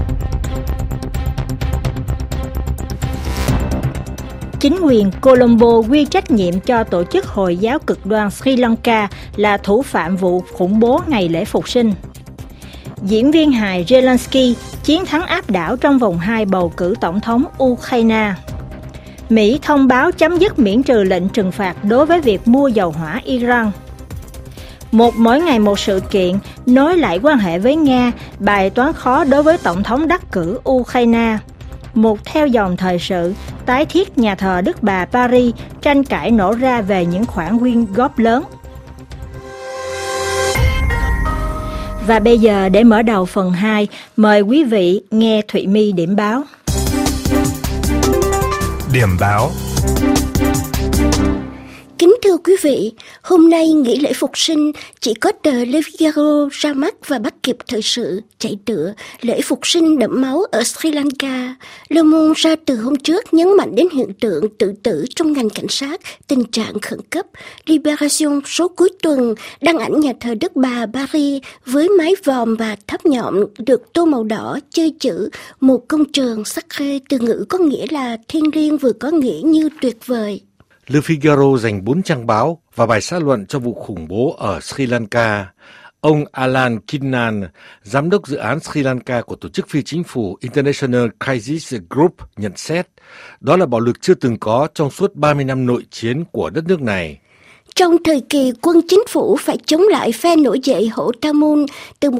Chính quyền Colombo quy trách nhiệm cho tổ chức Hồi giáo cực đoan Sri Lanka là thủ phạm vụ khủng bố ngày lễ Phục sinh. Diễn viên hài Zelensky chiến thắng áp đảo trong vòng 2 bầu cử tổng thống Ukraine. Mỹ thông báo chấm dứt miễn trừ lệnh trừng phạt đối với việc mua dầu hỏa Iran. Mỗi ngày một sự kiện nối lại quan hệ với Nga, bài toán khó đối với tổng thống đắc cử Ukraine. Một theo dòng thời sự, tái thiết nhà thờ Đức Bà Paris, tranh cãi nổ ra về những khoản quyên góp lớn. Và bây giờ để mở đầu phần 2, mời quý vị nghe Thụy My điểm báo. Điểm báo. Kính thưa quý vị, hôm nay nghỉ lễ Phục sinh chỉ có tờ Le Figaro ra mắt và bắt kịp thời sự chạy tựa lễ Phục sinh đẫm máu ở Sri Lanka. Le Monde ra từ hôm trước nhấn mạnh đến hiện tượng tự tử trong ngành cảnh sát, tình trạng khẩn cấp. Libération số cuối tuần đăng ảnh nhà thờ Đức Bà Paris với mái vòm và tháp nhọn được tô màu đỏ chơi chữ một công trường sacré, từ ngữ có nghĩa là thiêng liêng vừa có nghĩa như tuyệt vời. Le Figaro dành 4 trang báo và bài xã luận cho vụ khủng bố ở Sri Lanka. Ông Alan Kinnan, giám đốc dự án Sri Lanka của tổ chức phi chính phủ International Crisis Group nhận xét, đó là bạo lực chưa từng có trong suốt 30 năm nội chiến của đất nước này. Trong thời kỳ quân chính phủ phải chống lại phe nổi dậy Hổ Tamul từ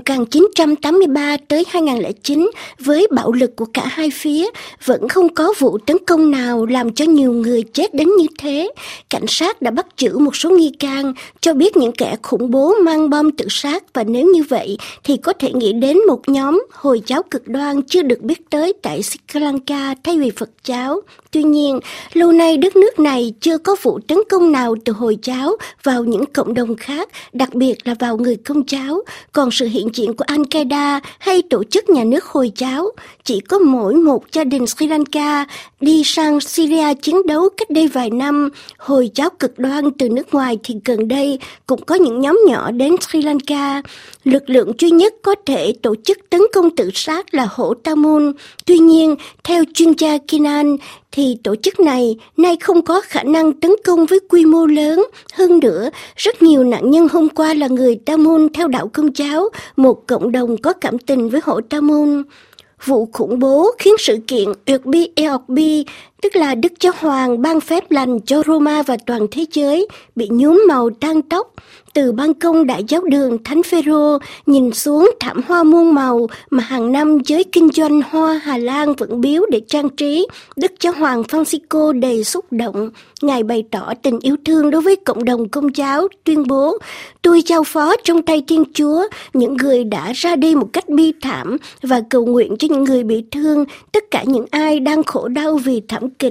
1983 tới 2009 với bạo lực của cả hai phía, vẫn không có vụ tấn công nào làm cho nhiều người chết đến như thế. Cảnh sát đã bắt giữ một số nghi can, cho biết những kẻ khủng bố mang bom tự sát, và nếu như vậy thì có thể nghĩ đến một nhóm Hồi giáo cực đoan chưa được biết tới tại Sri Lanka thay vì Phật giáo. Tuy nhiên, lâu nay đất nước này chưa có vụ tấn công nào từ Hồi giáo vào những cộng đồng khác, đặc biệt là vào người Công giáo. Còn sự hiện diện của Al-Qaeda hay tổ chức nhà nước Hồi giáo, chỉ có mỗi một gia đình Sri Lanka đi sang Syria chiến đấu cách đây vài năm. Hồi giáo cực đoan từ nước ngoài thì gần đây cũng có những nhóm nhỏ đến Sri Lanka. Lực lượng duy nhất có thể tổ chức tấn công tự sát là Hổ Tamul. Tuy nhiên, theo chuyên gia Kinan, thì tổ chức này nay không có khả năng tấn công với quy mô lớn. Hơn nữa, rất nhiều nạn nhân hôm qua là người Tamul theo đạo Công giáo, một cộng đồng có cảm tình với Hổ Tamul. Vụ khủng bố khiến sự kiện Urbi et Orbi, tức là Đức Giáo Hoàng ban phép lành cho Roma và toàn thế giới, bị nhuốm màu tang tóc. Từ ban công đại giáo đường Thánh Phêrô nhìn xuống thảm hoa muôn màu mà hàng năm giới kinh doanh hoa Hà Lan vẫn biếu để trang trí, Đức Giáo Hoàng Francisco đầy xúc động. Ngài bày tỏ tình yêu thương đối với cộng đồng Công giáo, tuyên bố: "Tôi giao phó trong tay Thiên Chúa những người đã ra đi một cách bi thảm và cầu nguyện cho những người bị thương, tất cả những ai đang khổ đau vì thảm kịch."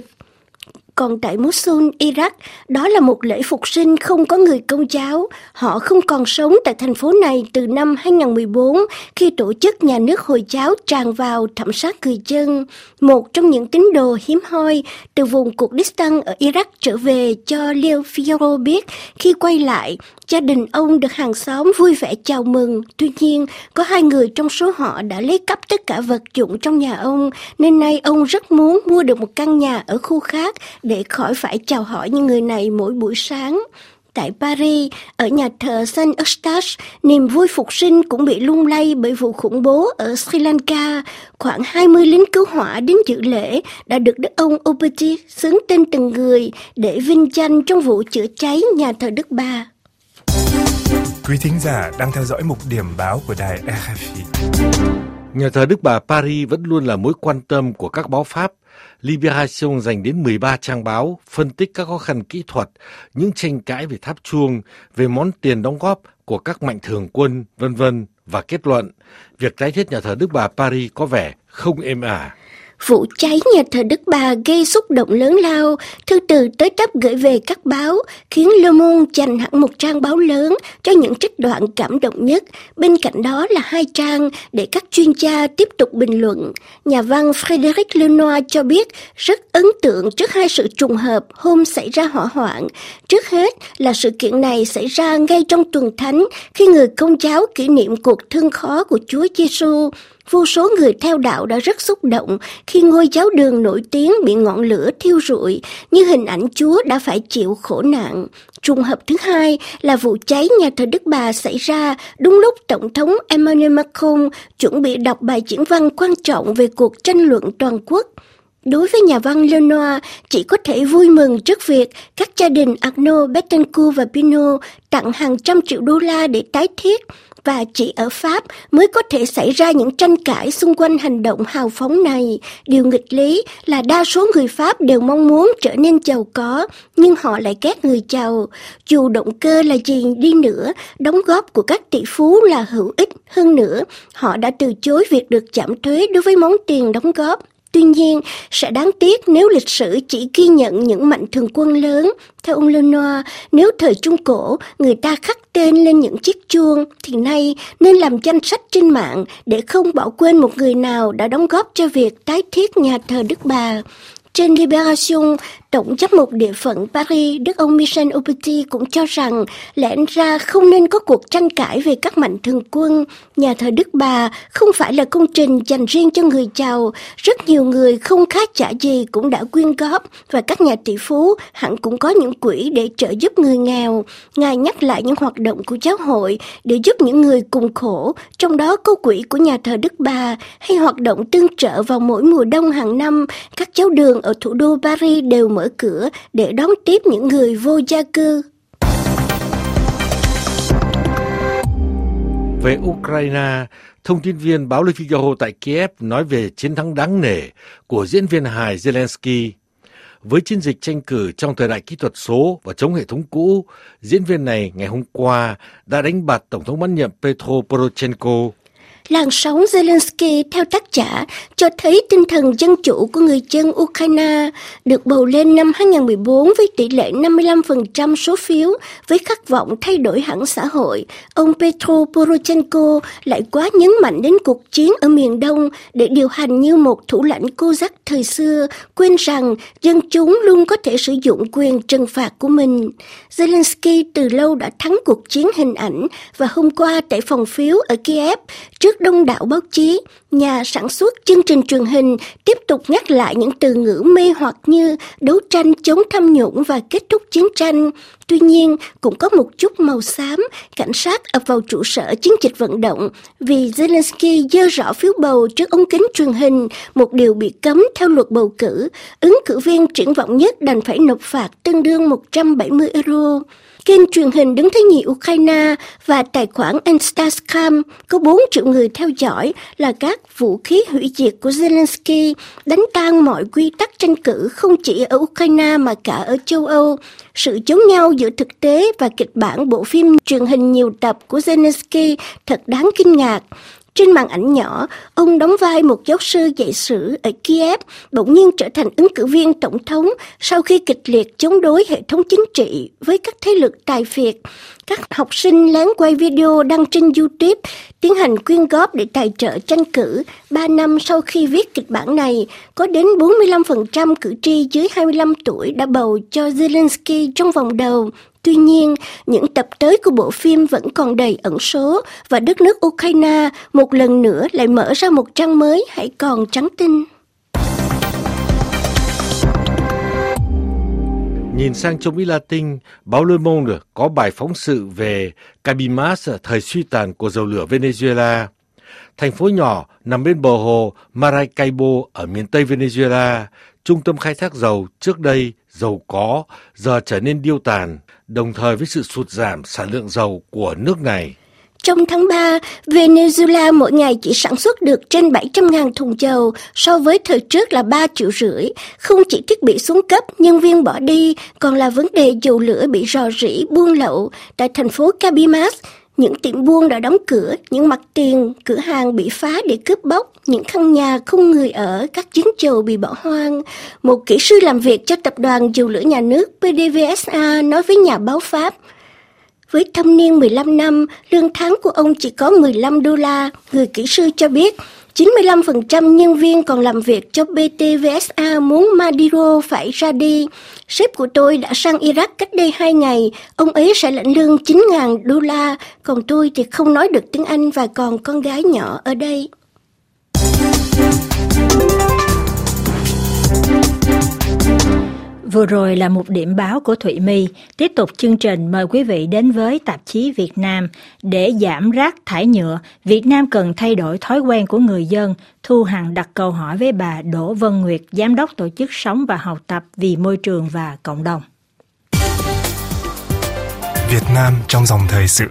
Còn tại Mosul, Iraq, đó là một lễ phục sinh không có người Công giáo. Họ không còn sống tại thành phố này từ năm 2014 khi tổ chức nhà nước Hồi giáo tràn vào thẩm sát người dân. Một trong những tín đồ hiếm hoi từ vùng Kurdistan ở Iraq trở về cho Le Figaro biết khi quay lại, gia đình ông được hàng xóm vui vẻ chào mừng. Tuy nhiên, có 2 người trong số họ đã lấy cắp tất cả vật dụng trong nhà ông, nên nay ông rất muốn mua được một căn nhà ở khu khác để khỏi phải chào hỏi những người này mỗi buổi sáng. Tại Paris, ở nhà thờ Saint Eustache, niềm vui phục sinh cũng bị lung lay bởi vụ khủng bố ở Sri Lanka. Khoảng 20 lính cứu hỏa đến dự lễ đã được Đức ông Oberti xướng tên từng người để vinh danh trong vụ chữa cháy nhà thờ Đức Bà. Quý thính giả đang theo dõi mục điểm báo của đài RFI. Nhà thờ Đức Bà Paris vẫn luôn là mối quan tâm của các báo Pháp. Libération dành đến 13 trang báo, phân tích các khó khăn kỹ thuật, những tranh cãi về tháp chuông, về món tiền đóng góp của các mạnh thường quân, v.v. và kết luận, việc tái thiết nhà thờ Đức Bà Paris có vẻ không êm ả. Vụ cháy nhà thờ Đức Bà gây xúc động lớn lao, thư từ tới tấp gửi về các báo, khiến Le Monde dành hẳn một trang báo lớn cho những trích đoạn cảm động nhất. Bên cạnh đó là 2 trang để các chuyên gia tiếp tục bình luận. Nhà văn Frédéric Lenoir cho biết rất ấn tượng trước 2 sự trùng hợp hôm xảy ra hỏa hoạn. Trước hết là sự kiện này xảy ra ngay trong tuần thánh khi người Công giáo kỷ niệm cuộc thương khó của Chúa Giêsu. Vô số người theo đạo đã rất xúc động khi ngôi giáo đường nổi tiếng bị ngọn lửa thiêu rụi, như hình ảnh Chúa đã phải chịu khổ nạn. Trùng hợp thứ hai là vụ cháy nhà thờ Đức Bà xảy ra đúng lúc Tổng thống Emmanuel Macron chuẩn bị đọc bài diễn văn quan trọng về cuộc tranh luận toàn quốc. Đối với nhà văn Lenoir, chỉ có thể vui mừng trước việc các gia đình Arnaud, Bettencourt và Pinault tặng hàng trăm triệu đô la để tái thiết, và chỉ ở Pháp mới có thể xảy ra những tranh cãi xung quanh hành động hào phóng này. Điều nghịch lý là đa số người Pháp đều mong muốn trở nên giàu có, nhưng họ lại ghét người giàu. Dù động cơ là gì đi nữa, đóng góp của các tỷ phú là hữu ích. Hơn nữa, họ đã từ chối việc được giảm thuế đối với món tiền đóng góp. Tuy nhiên, sẽ đáng tiếc nếu lịch sử chỉ ghi nhận những mạnh thường quân lớn. Theo ông Lenoir, nếu thời Trung Cổ người ta khắc tên lên những chiếc chuông, thì nay nên làm danh sách trên mạng để không bỏ quên một người nào đã đóng góp cho việc tái thiết nhà thờ Đức Bà. Trên Libération, Tổng giám mục địa phận Paris, Đức ông Michel Aupetit cũng cho rằng lẽ ra không nên có cuộc tranh cãi về các mạnh thường quân. Nhà thờ Đức Bà không phải là công trình dành riêng cho người giàu. Rất nhiều người không khá giả gì cũng đã quyên góp và các nhà tỷ phú hẳn cũng có những quỹ để trợ giúp người nghèo. Ngài nhắc lại những hoạt động của giáo hội để giúp những người cùng khổ, trong đó có quỹ của nhà thờ Đức Bà hay hoạt động tương trợ vào mỗi mùa đông hàng năm. Các giáo đường ở thủ đô Paris đều mở cửa để đón tiếp những người vô gia cư. Về Ukraine, thông tin viên báo Le Figaro tại Kiev nói về chiến thắng đáng nể của diễn viên hài Zelensky. Với chiến dịch tranh cử trong thời đại kỹ thuật số và chống hệ thống cũ, diễn viên này ngày hôm qua đã đánh bại Tổng thống mãn nhiệm Petro Poroshenko. Làn sóng Zelensky theo tác giả cho thấy tinh thần dân chủ của người dân Ukraine được bầu lên năm 2014 với tỷ lệ 55% số phiếu với khát vọng thay đổi hẳn xã hội. Ông Petro Poroshenko lại quá nhấn mạnh đến cuộc chiến ở miền Đông để điều hành như một thủ lãnh Cossack thời xưa, quên rằng dân chúng luôn có thể sử dụng quyền trừng phạt của mình. Zelensky từ lâu đã thắng cuộc chiến hình ảnh và hôm qua tại phòng phiếu ở Kiev, trước đông đảo báo chí, nhà sản xuất chương trình truyền hình tiếp tục nhắc lại những từ ngữ mê hoặc như đấu tranh chống tham nhũng và kết thúc chiến tranh. Tuy nhiên, cũng có một chút màu xám, cảnh sát ập vào trụ sở chiến dịch vận động vì Zelensky giơ rõ phiếu bầu trước ống kính truyền hình, một điều bị cấm theo luật bầu cử. Ứng cử viên triển vọng nhất đành phải nộp phạt tương đương 170 euro. Kênh truyền hình đứng thứ nhì Ukraine và tài khoản Instagram có 4 triệu người theo dõi là các vũ khí hủy diệt của Zelensky đánh tan mọi quy tắc tranh cử không chỉ ở Ukraine mà cả ở châu Âu. Sự chống nhau giữa thực tế và kịch bản bộ phim truyền hình nhiều tập của Zelensky thật đáng kinh ngạc. Trên màn ảnh nhỏ, ông đóng vai một giáo sư dạy sử ở Kiev, bỗng nhiên trở thành ứng cử viên tổng thống sau khi kịch liệt chống đối hệ thống chính trị với các thế lực tài phiệt. Các học sinh lén quay video đăng trên YouTube, tiến hành quyên góp để tài trợ tranh cử. 3 năm sau khi viết kịch bản này, có đến 45% cử tri dưới 25 tuổi đã bầu cho Zelensky trong vòng đầu. Tuy nhiên, những tập tới của bộ phim vẫn còn đầy ẩn số và đất nước Ukraine một lần nữa lại mở ra một trang mới hãy còn trắng tinh. Nhìn sang châu Mỹ Latin, báo Le Monde có bài phóng sự về Cabimas, thời suy tàn của dầu lửa Venezuela. Thành phố nhỏ nằm bên bờ hồ Maracaibo ở miền Tây Venezuela, trung tâm khai thác dầu trước đây giàu có, giờ trở nên điêu tàn, đồng thời với sự sụt giảm sản lượng dầu của nước này. Trong tháng 3, Venezuela mỗi ngày chỉ sản xuất được trên 700.000 thùng dầu, so với thời trước là 3,5 triệu. Không chỉ thiết bị xuống cấp, nhân viên bỏ đi, còn là vấn đề dầu lửa bị rò rỉ, buôn lậu. Tại thành phố Cabimas, những tiệm buôn đã đóng cửa, những mặt tiền, cửa hàng bị phá để cướp bóc, những căn nhà không người ở, các giếng dầu bị bỏ hoang. Một kỹ sư làm việc cho tập đoàn dầu lửa nhà nước PDVSA nói với nhà báo Pháp, với thâm niên 15 năm, lương tháng của ông chỉ có $15. Người kỹ sư cho biết, 95% nhân viên còn làm việc cho PDVSA muốn Maduro phải ra đi. Sếp của tôi đã sang Iraq cách đây 2 ngày, ông ấy sẽ lãnh lương $9.000, còn tôi thì không nói được tiếng Anh và còn con gái nhỏ ở đây. Vừa rồi là một điểm báo của Thụy My. Tiếp tục chương trình, mời quý vị đến với tạp chí Việt Nam. Để giảm rác thải nhựa, Việt Nam cần thay đổi thói quen của người dân. Thu Hằng đặt câu hỏi với bà Đỗ Vân Nguyệt, Giám đốc Tổ chức Sống và Học tập vì Môi trường và Cộng đồng. Việt Nam trong dòng thời sự.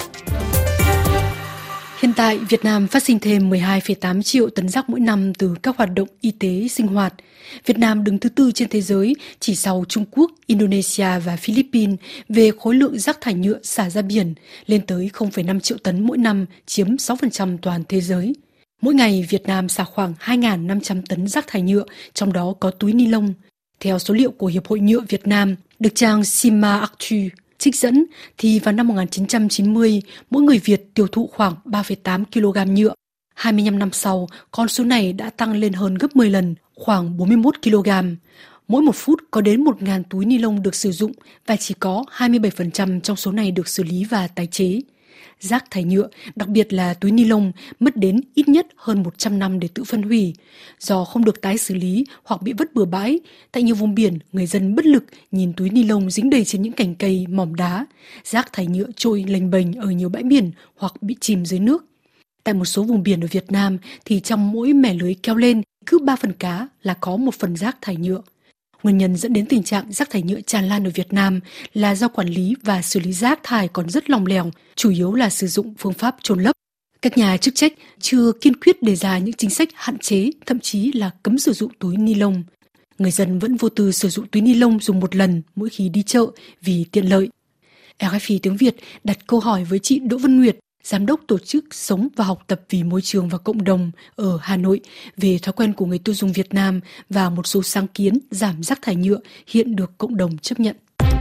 Hiện tại, Việt Nam phát sinh thêm 12,8 triệu tấn rác mỗi năm từ các hoạt động y tế sinh hoạt. Việt Nam đứng thứ 4 trên thế giới, chỉ sau Trung Quốc, Indonesia và Philippines về khối lượng rác thải nhựa xả ra biển, lên tới 0,5 triệu tấn mỗi năm, chiếm 6% toàn thế giới. Mỗi ngày, Việt Nam xả khoảng 2.500 tấn rác thải nhựa, trong đó có túi ni lông. Theo số liệu của Hiệp hội Nhựa Việt Nam, được trang Sima Actu trích dẫn, thì vào năm 1990, mỗi người Việt tiêu thụ khoảng 3,8 kg nhựa. 25 năm sau, con số này đã tăng lên hơn gấp 10 lần, khoảng 41 kg. Mỗi một phút có đến 1.000 túi ni lông được sử dụng và chỉ có 27% trong số này được xử lý và tái chế. Rác thải nhựa, đặc biệt là túi ni lông, mất đến ít nhất hơn 100 năm để tự phân hủy. Do không được tái xử lý hoặc bị vứt bừa bãi, tại nhiều vùng biển, người dân bất lực nhìn túi ni lông dính đầy trên những cành cây, mỏm đá. Rác thải nhựa trôi lềnh bềnh ở nhiều bãi biển hoặc bị chìm dưới nước. Tại một số vùng biển ở Việt Nam thì trong mỗi mẻ lưới kéo lên, cứ 3 phần cá là có 1 phần rác thải nhựa. Nguyên nhân dẫn đến tình trạng rác thải nhựa tràn lan ở Việt Nam là do quản lý và xử lý rác thải còn rất lỏng lẻo, chủ yếu là sử dụng phương pháp chôn lấp. Các nhà chức trách chưa kiên quyết đề ra những chính sách hạn chế, thậm chí là cấm sử dụng túi ni lông. Người dân vẫn vô tư sử dụng túi ni lông dùng một lần mỗi khi đi chợ vì tiện lợi. RFI tiếng Việt đặt câu hỏi với chị Đỗ Vân Nguyệt, Giám đốc Tổ chức Sống và Học tập vì Môi trường và Cộng đồng ở Hà Nội về thói quen của người tiêu dùng Việt Nam và một số sáng kiến giảm rác thải nhựa hiện được cộng đồng chấp nhận.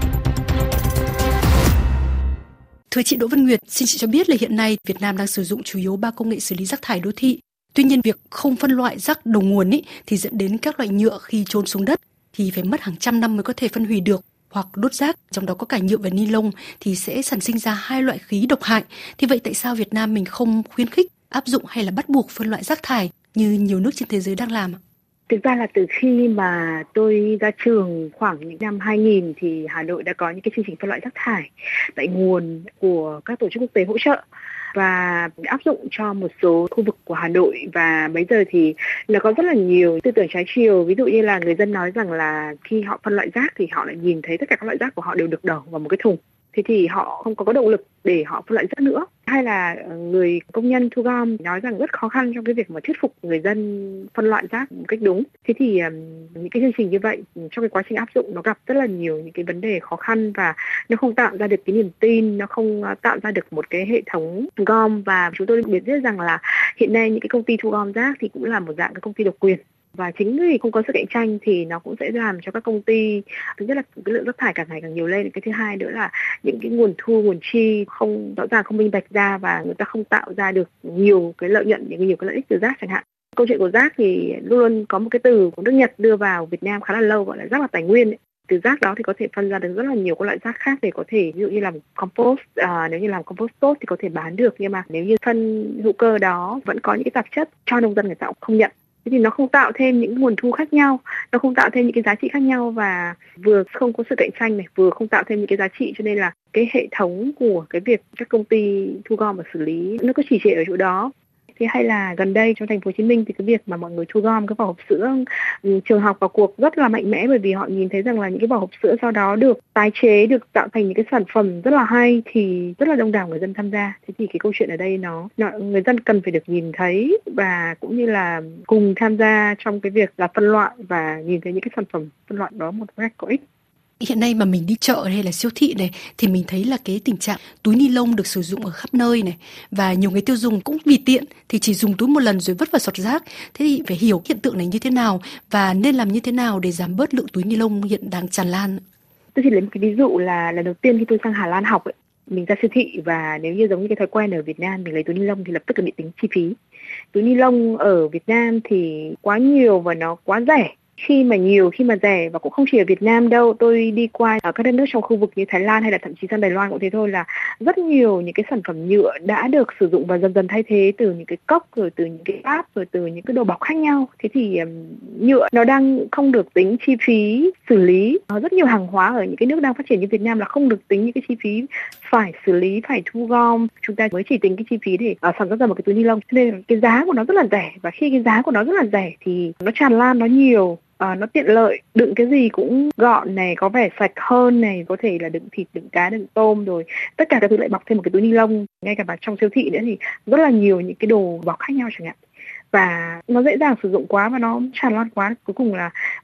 Thưa chị Đỗ Vân Nguyệt, xin chị cho biết là hiện nay Việt Nam đang sử dụng chủ yếu 3 công nghệ xử lý rác thải đô thị. Tuy nhiên, việc không phân loại rác đầu nguồn thì dẫn đến các loại nhựa khi chôn xuống đất thì phải mất hàng trăm năm mới có thể phân hủy được. Hoặc đốt rác, trong đó có cả nhựa và ni lông thì sẽ sản sinh ra 2 loại khí độc hại. Thì vậy tại sao Việt Nam mình không khuyến khích, áp dụng hay là bắt buộc phân loại rác thải như nhiều nước trên thế giới đang làm ạ? Thực ra là từ khi mà tôi ra trường khoảng những năm 2000 thì Hà Nội đã có những cái chương trình phân loại rác thải tại nguồn của các tổ chức quốc tế hỗ trợ và áp dụng cho một số khu vực của Hà Nội. Và bây giờ thì nó có rất là nhiều tư tưởng trái chiều, ví dụ như là người dân nói rằng là khi họ phân loại rác thì họ lại nhìn thấy tất cả các loại rác của họ đều được đổ vào một cái thùng. Thế thì họ không có động lực để họ phân loại rác nữa. Hay là người công nhân thu gom nói rằng rất khó khăn trong cái việc mà thuyết phục người dân phân loại rác một cách đúng. Thế thì những cái chương trình như vậy trong cái quá trình áp dụng nó gặp rất là nhiều những cái vấn đề khó khăn và nó không tạo ra được cái niềm tin, nó không tạo ra được một cái hệ thống gom. Và chúng tôi biết rằng là hiện nay những cái công ty thu gom rác thì cũng là một dạng cái công ty độc quyền. Và chính vì không có sự cạnh tranh thì nó cũng sẽ làm cho các công ty, thứ nhất là cái lượng rác thải càng ngày càng nhiều lên, cái thứ hai nữa là những cái nguồn thu, nguồn chi không rõ ràng, không minh bạch ra và người ta không tạo ra được nhiều cái lợi nhuận, nhiều cái lợi ích từ rác chẳng hạn. Câu chuyện của rác thì luôn luôn có một cái từ của nước Nhật đưa vào Việt Nam khá là lâu gọi là rác là tài nguyên ấy. Từ rác đó thì có thể phân ra được rất là nhiều các loại rác khác để có thể ví dụ như làm compost, nếu như làm compost tốt thì có thể bán được, nhưng mà nếu như phân hữu cơ đó vẫn có những cái tạp chất cho nông dân người ta cũng không nhận. Thế thì nó không tạo thêm những nguồn thu khác nhau, nó không tạo thêm những cái giá trị khác nhau và vừa không có sự cạnh tranh này, vừa không tạo thêm những cái giá trị, cho nên là cái hệ thống của cái việc các công ty thu gom và xử lý nó cứ trì trệ ở chỗ đó. Thế hay là gần đây trong thành phố Hồ Chí Minh thì cái việc mà mọi người thu gom cái vỏ hộp sữa, trường học vào cuộc rất là mạnh mẽ bởi vì họ nhìn thấy rằng là những cái vỏ hộp sữa sau đó được tái chế, được tạo thành những cái sản phẩm rất là hay thì rất là đông đảo người dân tham gia. Thế thì cái câu chuyện ở đây nó người dân cần phải được nhìn thấy và cũng như là cùng tham gia trong cái việc là phân loại và nhìn thấy những cái sản phẩm phân loại đó một cách có ích. Hiện nay mà mình đi chợ hay là siêu thị này thì mình thấy là cái tình trạng túi ni lông được sử dụng ở khắp nơi này và nhiều người tiêu dùng cũng vì tiện thì chỉ dùng túi một lần rồi vứt vào sọt rác. Thế thì phải hiểu hiện tượng này như thế nào và nên làm như thế nào để giảm bớt lượng túi ni lông hiện đang tràn lan. Tôi chỉ lấy một cái ví dụ là lần đầu tiên khi tôi sang Hà Lan học ấy, mình ra siêu thị và nếu như giống như cái thói quen ở Việt Nam mình lấy túi ni lông thì lập tức là bị tính chi phí. Túi ni lông ở Việt Nam thì quá nhiều và nó quá rẻ. Khi mà nhiều, khi mà rẻ và cũng không chỉ ở Việt Nam đâu, tôi đi qua ở các đất nước trong khu vực như Thái Lan hay là thậm chí sang Đài Loan cũng thế thôi, là rất nhiều những cái sản phẩm nhựa đã được sử dụng và dần dần thay thế từ những cái cốc, rồi từ những cái bát, rồi từ những cái đồ bọc khác nhau. Thế thì nhựa nó đang không được tính chi phí xử lý. Rất nhiều hàng hóa ở những cái nước đang phát triển như Việt Nam là không được tính những cái chi phí phải xử lý, phải thu gom. Chúng ta mới chỉ tính cái chi phí để sản xuất ra một cái túi ni lông. Cho nên cái giá của nó rất là rẻ và khi cái giá của nó rất là rẻ thì nó tràn lan, nó nhiều. Nó tiện lợi, đựng cái gì cũng gọn này, có vẻ sạch hơn này, có thể là đựng thịt, đựng cá, đựng tôm, rồi tất cả các thứ lại bọc thêm một cái túi ni lông. Ngay cả vào trong siêu thị nữa thì rất là nhiều những cái đồ bọc khác nhau chẳng hạn. Và nó dễ dàng sử dụng quá và nó tràn lan quá, cuối cùng là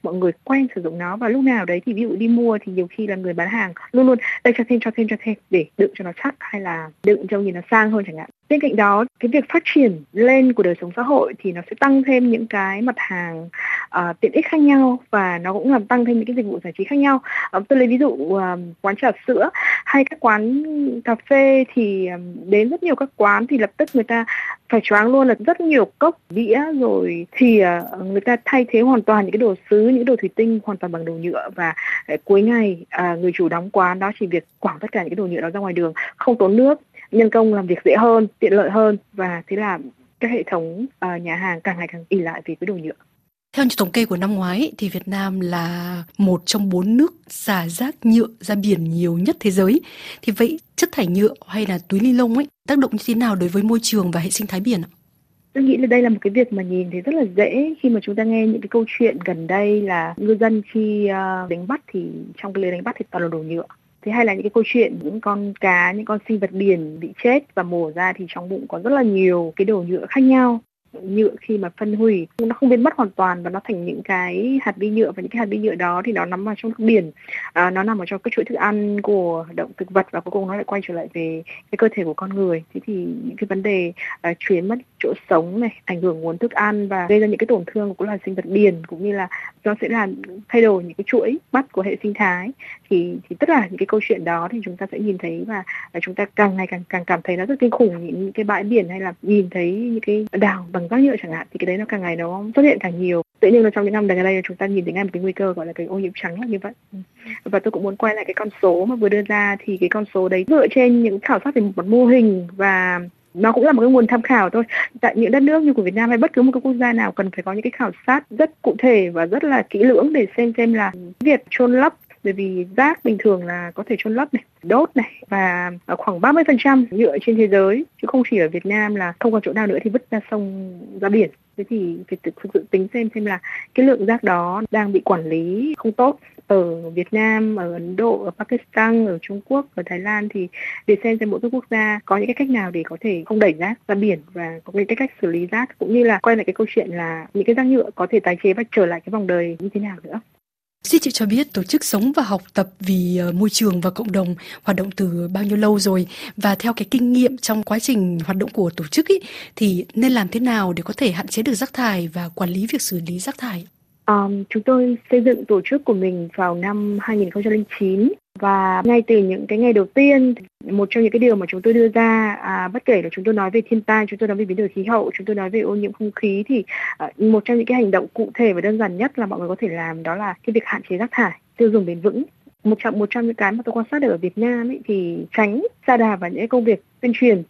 mọi người quen sử dụng nó, và lúc nào đấy thì ví dụ đi mua thì nhiều khi là người bán hàng luôn luôn đây cho thêm để đựng cho nó chắc, hay là đựng cho nhìn nó sang hơn chẳng hạn. Bên cạnh đó, cái việc phát triển lên của đời sống xã hội thì nó sẽ tăng thêm những cái mặt hàng tiện ích khác nhau, và nó cũng làm tăng thêm những cái dịch vụ giải trí khác nhau. Tôi lấy ví dụ quán trà sữa hay các quán cà phê, thì đến rất nhiều các quán thì lập tức người ta phải choáng luôn là rất nhiều cốc, đĩa rồi thì người ta thay thế hoàn toàn những cái đồ sứ, những đồ thủy tinh hoàn toàn bằng đồ nhựa, và cuối ngày người chủ đóng quán đó chỉ việc quẳng tất cả những cái đồ nhựa đó ra ngoài đường, không tốn nước, nhân công làm việc dễ hơn, tiện lợi hơn, và thế là cái hệ thống nhà hàng càng ngày càng ỷ lại về cái đồ nhựa. Theo như thống kê của năm ngoái thì Việt Nam là một trong 4 nước xả rác nhựa ra biển nhiều nhất thế giới. Thì vậy chất thải nhựa hay là túi ni lông ấy tác động như thế nào đối với môi trường và hệ sinh thái biển ạ? Tôi nghĩ là đây là một cái việc mà nhìn thấy rất là dễ khi mà chúng ta nghe những cái câu chuyện gần đây là ngư dân khi đánh bắt thì trong cái lưới đánh bắt thì toàn là đồ nhựa. Thế hay là những cái câu chuyện những con cá, những con sinh vật biển bị chết và mổ ra thì trong bụng có rất là nhiều cái đồ nhựa khác nhau. Nhựa khi mà phân hủy nó không biến mất hoàn toàn và nó thành những cái hạt vi nhựa, và những cái hạt vi nhựa đó thì nó nằm vào trong nước biển, nó nằm ở trong các chuỗi thức ăn của động thực vật, và cuối cùng nó lại quay trở lại về cái cơ thể của con người. Thế thì những cái vấn đề chuyển mất chỗ sống này, ảnh hưởng nguồn thức ăn và gây ra những cái tổn thương của loài sinh vật biển, cũng như là nó sẽ là thay đổi những cái chuỗi bắt của hệ sinh thái. Thì tất cả những cái câu chuyện đó thì chúng ta sẽ nhìn thấy, và chúng ta càng ngày càng cảm thấy nó rất kinh khủng. Những cái bãi biển hay là nhìn thấy những cái đảo bằng rác nhựa chẳng hạn, thì cái đấy nó càng ngày nó xuất hiện càng nhiều. Tự nhiên là trong những năm gần đây chúng ta nhìn thấy ngay một cái nguy cơ gọi là cái ô nhiễm trắng là như vậy. Và tôi cũng muốn quay lại cái con số mà vừa đưa ra, thì cái con số đấy dựa trên những khảo sát về một mô hình, và nó cũng là một cái nguồn tham khảo thôi. Tại những đất nước như của Việt Nam hay bất cứ một cái quốc gia nào cần phải có những cái khảo sát rất cụ thể và rất là kỹ lưỡng để xem là việc chôn lấp, bởi vì rác bình thường là có thể chôn lấp này, đốt này, và khoảng 30% nhựa trên thế giới, chứ không chỉ ở Việt Nam là không còn chỗ nào nữa thì vứt ra sông, ra biển. Thế thì phải thực sự tính xem là cái lượng rác đó đang bị quản lý không tốt ở Việt Nam, ở Ấn Độ, ở Pakistan, ở Trung Quốc, ở Thái Lan, thì để xem mỗi cái quốc gia có những cái cách nào để có thể không đẩy rác ra biển và có những cái cách xử lý rác, cũng như là quay lại cái câu chuyện là những cái rác nhựa có thể tái chế và trở lại cái vòng đời như thế nào nữa. Xin chị cho biết tổ chức Sống và Học tập vì môi trường và cộng đồng hoạt động từ bao nhiêu lâu rồi, và theo cái kinh nghiệm trong quá trình hoạt động của tổ chức ý, thì nên làm thế nào để có thể hạn chế được rác thải và quản lý việc xử lý rác thải? Chúng tôi xây dựng tổ chức của mình vào năm 2009, và ngay từ những cái ngày đầu tiên, một trong những cái điều mà chúng tôi đưa ra, bất kể là chúng tôi nói về thiên tai, chúng tôi nói về biến đổi khí hậu, chúng tôi nói về ô nhiễm không khí, thì một trong những cái hành động cụ thể và đơn giản nhất là mọi người có thể làm đó là cái việc hạn chế rác thải, tiêu dùng bền vững. Một trong những cái mà tôi quan sát được ở Việt Nam ấy, thì tránh sa đà vào những công việc tuyên truyền,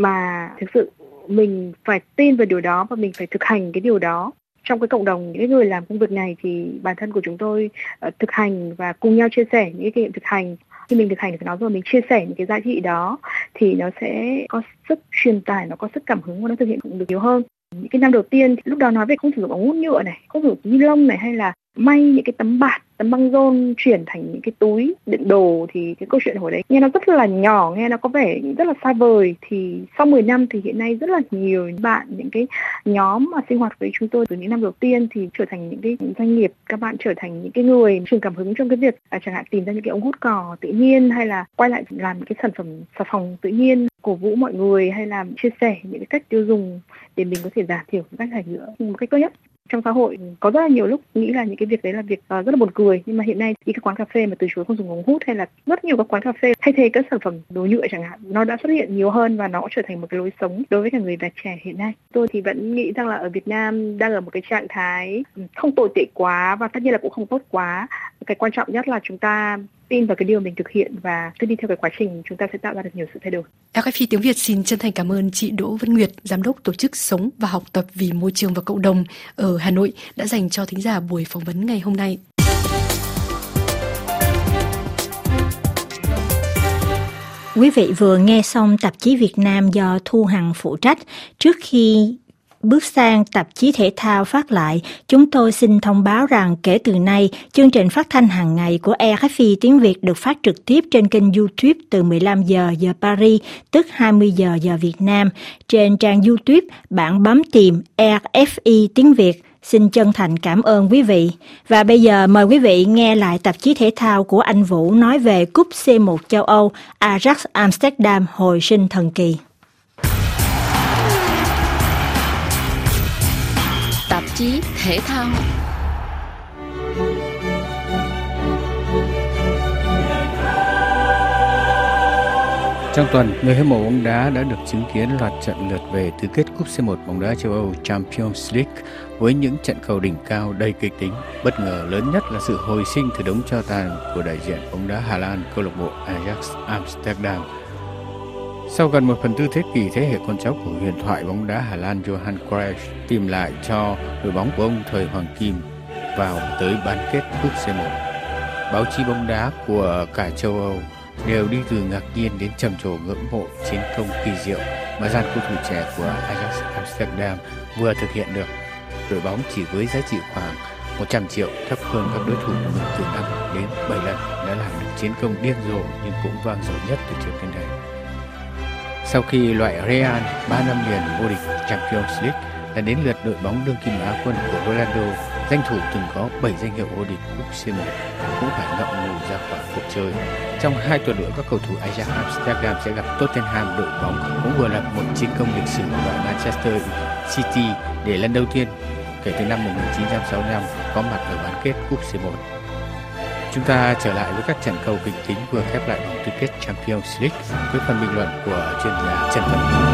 mà thực sự mình phải tin vào điều đó và mình phải thực hành cái điều đó. Trong cái cộng đồng những người làm công việc này thì bản thân của chúng tôi thực hành và cùng nhau chia sẻ những cái kinh nghiệm thực hành. Khi mình thực hành được nó rồi, mình chia sẻ những cái giá trị đó thì nó sẽ có sức truyền tải, nó có sức cảm hứng và nó thực hiện được nhiều hơn. Những cái năm đầu tiên lúc đó nói về không sử dụng ống hút nhựa này, không sử dụng ni lông này, hay là may những cái tấm bạt, tấm băng rôn chuyển thành những cái túi đựng đồ, thì cái câu chuyện hồi đấy nghe nó rất là nhỏ, nghe nó có vẻ rất là xa vời. Thì sau 10 năm thì hiện nay rất là nhiều bạn, những cái nhóm mà sinh hoạt với chúng tôi từ những năm đầu tiên thì trở thành những cái doanh nghiệp, các bạn trở thành những cái người truyền cảm hứng trong cái việc chẳng hạn tìm ra những cái ống hút cỏ tự nhiên, hay là quay lại làm những cái sản phẩm xà phòng tự nhiên, cổ vũ mọi người, hay là chia sẻ những cái cách tiêu dùng để mình có thể giảm thiểu rác thải nhựa một cách tốt nhất. Trong xã hội có rất là nhiều lúc nghĩ là những cái việc đấy là việc rất là buồn cười, nhưng mà hiện nay thì các quán cà phê mà từ chối không dùng ống hút, hay là rất nhiều các quán cà phê thay thế các sản phẩm đồ nhựa chẳng hạn, nó đã xuất hiện nhiều hơn và nó trở thành một cái lối sống đối với cả người Việt trẻ hiện nay. Tôi thì vẫn nghĩ rằng là ở Việt Nam đang ở một cái trạng thái không tồi tệ quá và tất nhiên là cũng không tốt quá. Cái quan trọng nhất là chúng ta tin vào cái điều mình thực hiện và cứ đi theo cái quá trình, chúng ta sẽ tạo ra được nhiều sự thay đổi. RFI tiếng Việt xin chân thành cảm ơn chị Đỗ Vân Nguyệt, giám đốc tổ chức Sống và Học tập vì môi trường và cộng đồng ở Hà Nội đã dành cho thính giả buổi phỏng vấn ngày hôm nay. Quý vị vừa nghe xong tạp chí Việt Nam do Thu Hằng phụ trách. Trước khi bước sang tạp chí thể thao phát lại, chúng tôi xin thông báo rằng kể từ nay, chương trình phát thanh hàng ngày của RFI tiếng Việt được phát trực tiếp trên kênh YouTube từ 15 giờ giờ Paris, tức 20 giờ giờ Việt Nam. Trên trang YouTube, bạn bấm tìm RFI tiếng Việt Xin chân thành cảm ơn quý vị. Và bây giờ mời quý vị nghe lại tạp chí thể thao của anh Vũ nói về cúp C1 châu Âu Ajax Amsterdam hồi sinh thần kỳ. Tạp chí thể thao. Trong tuần, người hâm mộ bóng đá đã được chứng kiến loạt trận lượt về tứ kết cúp C1 bóng đá châu Âu Champions League với những trận cầu đỉnh cao đầy kịch tính. Bất ngờ lớn nhất là sự hồi sinh từ đống tro tàn của đại diện bóng đá Hà Lan câu lạc bộ Ajax Amsterdam. Sau gần 1/4 thế kỷ, thế hệ con cháu của huyền thoại bóng đá Hà Lan Johan Cruyff tìm lại cho đội bóng của ông thời hoàng kim vào tới bán kết cúp C1. Báo chí bóng đá của cả châu Âu đều đi từ ngạc nhiên đến trầm trồ ngưỡng mộ chiến công kỳ diệu mà dàn cầu thủ trẻ của Ajax Amsterdam vừa thực hiện được. Đội bóng chỉ với giá trị khoảng 100 triệu, thấp hơn các đối thủ mình từ 5 đến 7 lần, đã làm được chiến công điên rồ nhưng cũng vang dội nhất từ trước đến nay. Sau khi loại Real 3 năm liền vô địch Champions League, đã đến lượt đội bóng đương kim Á quân của Ronaldo, danh thủ từng có 7 danh hiệu vô địch cúp C1 cũng phải ngậm ngùi ra khỏi cuộc chơi. Trong 2 tuần nữa, các cầu thủ Ajax Amsterdam sẽ gặp Tottenham, đội bóng cũng vừa lập một chiến công lịch sử loại Manchester City để lần đầu tiên kể từ năm 1965 có mặt ở bán kết cúp C1. Chúng ta trở lại với các trận cầu kịch tính vừa khép lại vòng tứ kết Champions League với phần bình luận của chuyên gia Trần Văn Vui.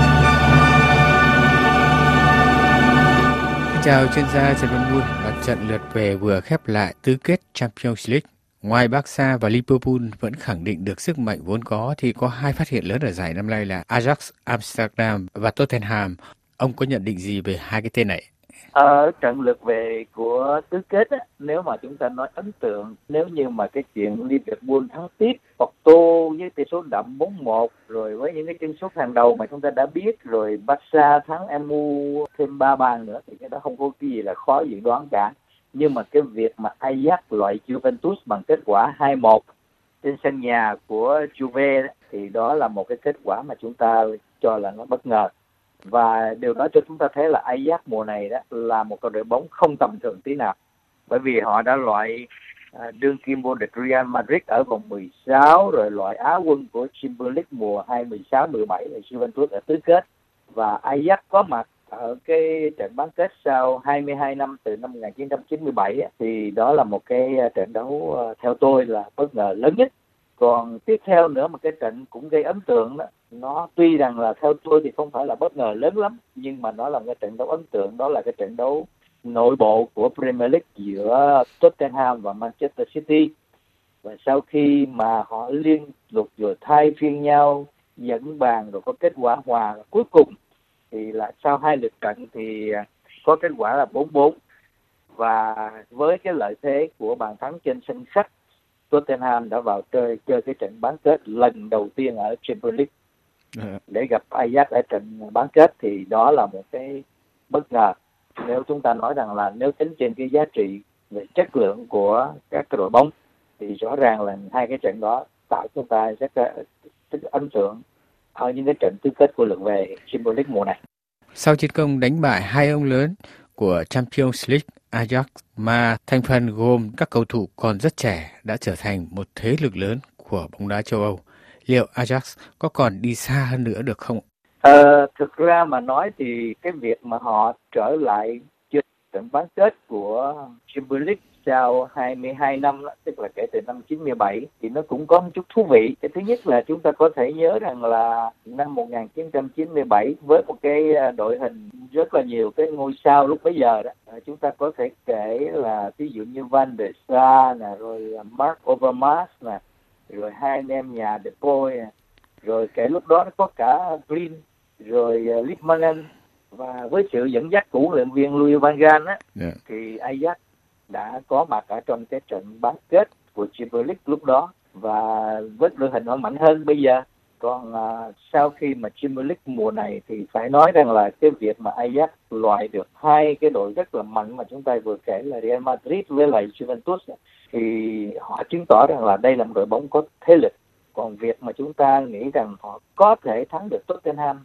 Chào chuyên gia Trần Văn Vui. Loạt trận lượt về vừa khép lại tứ kết Champions League. Ngoài Barca và Liverpool vẫn khẳng định được sức mạnh vốn có, thì có 2 phát hiện lớn ở giải năm nay là Ajax Amsterdam và Tottenham. Ông có nhận định gì về 2 cái tên này? Ở trận lượt về của tứ kết á, nếu mà chúng ta nói ấn tượng, nếu như mà cái chuyện Liverpool thắng tiếp Porto với tỷ số đậm 4-1, rồi với những cái chân sút hàng đầu mà chúng ta đã biết, rồi Barca thắng MU thêm 3 bàn nữa, thì cái đó không có cái gì là khó dự đoán cả. Nhưng mà cái việc mà Ajax loại Juventus bằng kết quả 2-1 trên sân nhà của Juve thì đó là một cái kết quả mà chúng ta cho là nó bất ngờ. Và điều đó cho chúng ta thấy là Ajax mùa này đó là một đội bóng không tầm thường tí nào. Bởi vì họ đã loại đương kim vô địch Real Madrid ở vòng 16, rồi loại Á quân của Champions League mùa 2016-17 là Juventus ở tứ kết. Và Ajax có mặt ở cái trận bán kết sau 22 năm từ năm 1997 thì đó là một cái trận đấu theo tôi là bất ngờ lớn nhất. Còn tiếp theo nữa một cái trận cũng gây ấn tượng đó, nó tuy rằng là theo tôi thì không phải là bất ngờ lớn lắm, nhưng mà nó là một cái trận đấu ấn tượng, đó là cái trận đấu nội bộ của Premier League giữa Tottenham và Manchester City. Và sau khi mà họ liên tục rồi thay phiên nhau dẫn bàn rồi có kết quả hòa, cuối cùng thì là sau 2 lượt trận thì có kết quả là 4-4. Và với cái lợi thế của bàn thắng trên sân khách, Tottenham đã vào chơi cái trận bán kết lần đầu tiên ở Champions League để gặp Ajax ở trận bán kết, thì đó là một cái bất ngờ. Nếu chúng ta nói rằng là nếu tính trên cái giá trị về chất lượng của các cái đội bóng thì rõ ràng là 2 cái trận đó tạo chúng ta rất ấn tượng ở những cái trận tứ kết của lượt về Champions League mùa này. Sau chiến công đánh bại 2 ông lớn của Champions League, Ajax mà thành phần gồm các cầu thủ còn rất trẻ đã trở thành một thế lực lớn của bóng đá châu Âu. Liệu Ajax có còn đi xa hơn nữa được không? Thực ra mà nói thì cái việc mà họ trở lại trận bán kết của Champions League sau 22 năm, tức là kể từ năm 97, thì nó cũng có một chút thú vị. Cái thứ nhất là chúng ta có thể nhớ rằng là năm 1997 với một cái đội hình rất là nhiều cái ngôi sao lúc bấy giờ đó, chúng ta có thể kể là ví dụ như Van der Sar nè, rồi Mark Overmars nè, rồi 2 anh em nhà De Boer nè, rồi kể lúc đó nó có cả Green, rồi Lippmann, và với sự dẫn dắt của huấn luyện viên Louis van Gaal á, thì Ajax đã có mặt ở trong cái trận bán kết của Champions League lúc đó, và với đội hình họ mạnh hơn bây giờ. Còn sau khi mà Champions League mùa này thì phải nói rằng là cái việc mà Ajax loại được 2 cái đội rất là mạnh mà chúng ta vừa kể là Real Madrid với lại Juventus thì họ chứng tỏ rằng là đây là một đội bóng có thế lực. Còn việc mà chúng ta nghĩ rằng họ có thể thắng được Tottenham